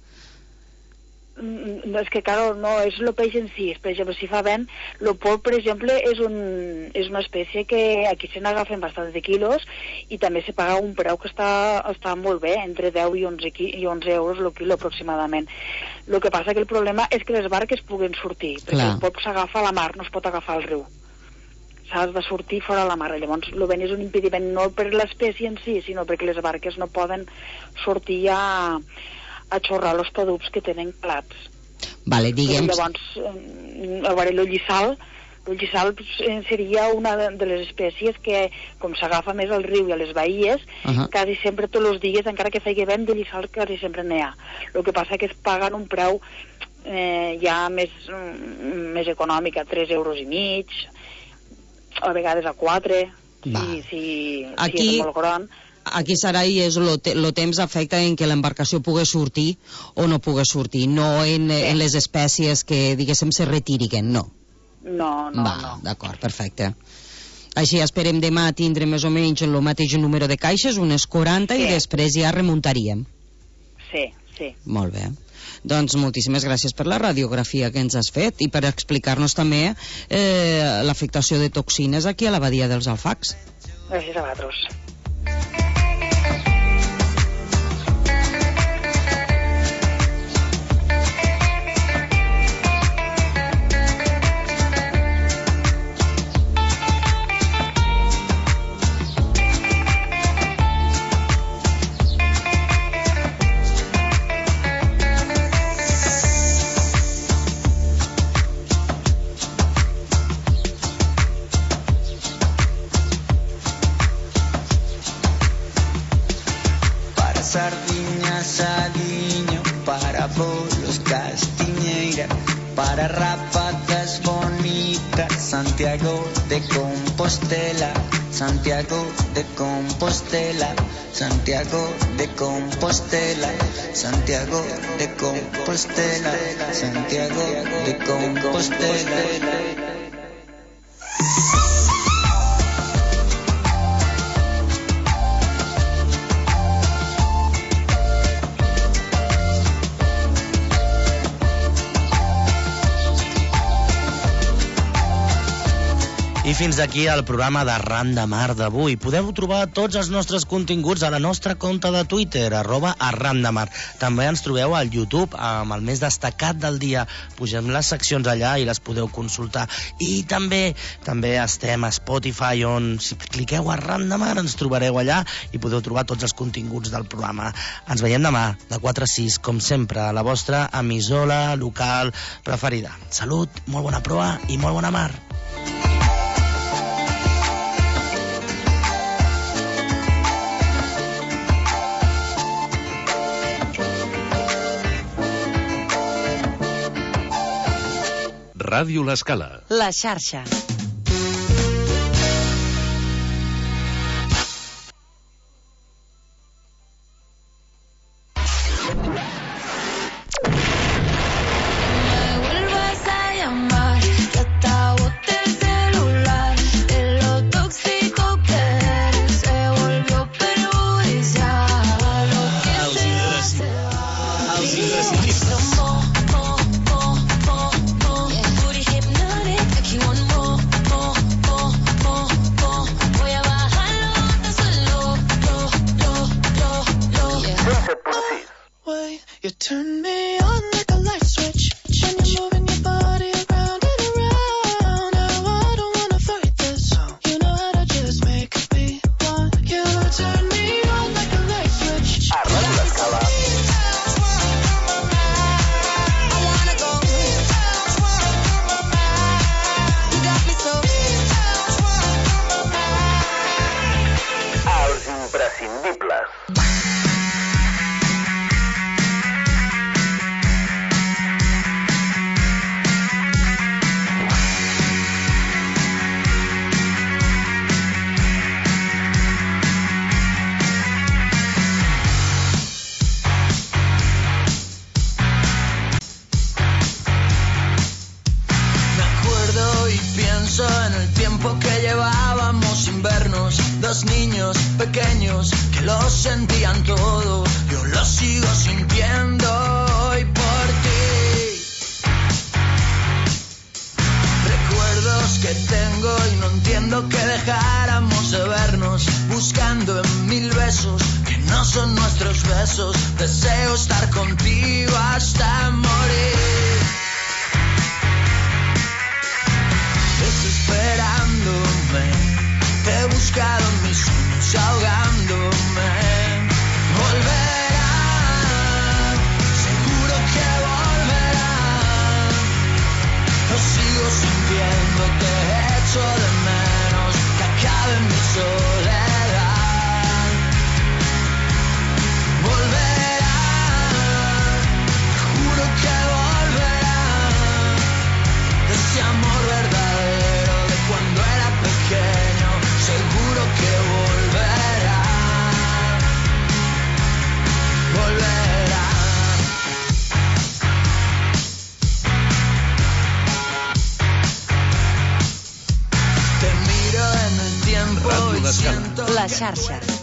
No, és que, claro, no és el peix en si. Per exemple, si fa vent, el polp, per exemple, és, un, és una espècie que aquí se n'agafen bastants de quilos i també se paga un preu que està, està molt bé, entre deu i onze, i onze euros el quilo aproximadament. El que passa que el problema és que les barques puguen sortir, perquè Clar. el polp s'agafa a la mar, no es pot agafar al riu. S'ha de sortir fora a la mar. Llavors, el vent és un impediment no per l'espècie en si, sinó perquè les barques no poden sortir a, a xorrar els productes que tenen clats. Vale, diguem... Llavors, a veure, el llissal, el llissal seria una de les espècies que, com s'agafa més al riu i a les bahies, uh -huh. quasi sempre tots els dies, encara que faci vent, de llissal quasi sempre n'hi ha. El que passa que es paguen un preu eh, ja més, més econòmic, a tres euros i mig, a vegades a quatre, si, si, aquí, si és molt gran. Aquí serà i és el te temps afecta en què l'embarcació pugui sortir o no pugui sortir, no en, sí. en les espècies que, diguéssim, se retiriguen, no. No, no, Va, no. D'acord, perfecte. Així esperem demà tindre més o menys el mateix número de caixes, unes quaranta, sí. i després ja remuntaríem. Sí, sí. Molt bé. Doncs moltíssimes gràcies per la radiografia que ens has fet i per explicar-nos també eh, l'afectació de toxines aquí a la badia dels Alfacs. Gràcies a vosaltres. Sardiña, Saliño, para bolos, Castiñeira, para rápatas bonitas, Santiago de Compostela, Santiago de Compostela, Santiago de Compostela, Santiago de Compostela, Santiago de Compostela. I fins aquí el programa d'Arran de Mar d'avui. Podeu trobar tots els nostres continguts a la nostra compte de Twitter, arroba Arran de Mar. També ens trobeu al YouTube amb el més destacat del dia. Pugem les seccions allà i les podeu consultar. I també també estem a Spotify, on si cliqueu Arran de Mar ens trobareu allà i podeu trobar tots els continguts del programa. Ens veiem demà, de quatre a sis, com sempre, a la vostra emissora local preferida. Salut, molt bona proa i molt bona mar. Ràdio L'Escala. La xarxa. Deseo estar contigo hasta morir. Desesperándome, te he buscado en mis sueños, ahogándome. Volverán, seguro que volverán. Lo sigo sintiendo, te echo de menos, que acabe mi soledad. Volverán, juro que volverán. Ese amor verdadero de cuando era pequeño, seguro que volverán. Volverán. Te miro en el tiempo y siento La xarxa.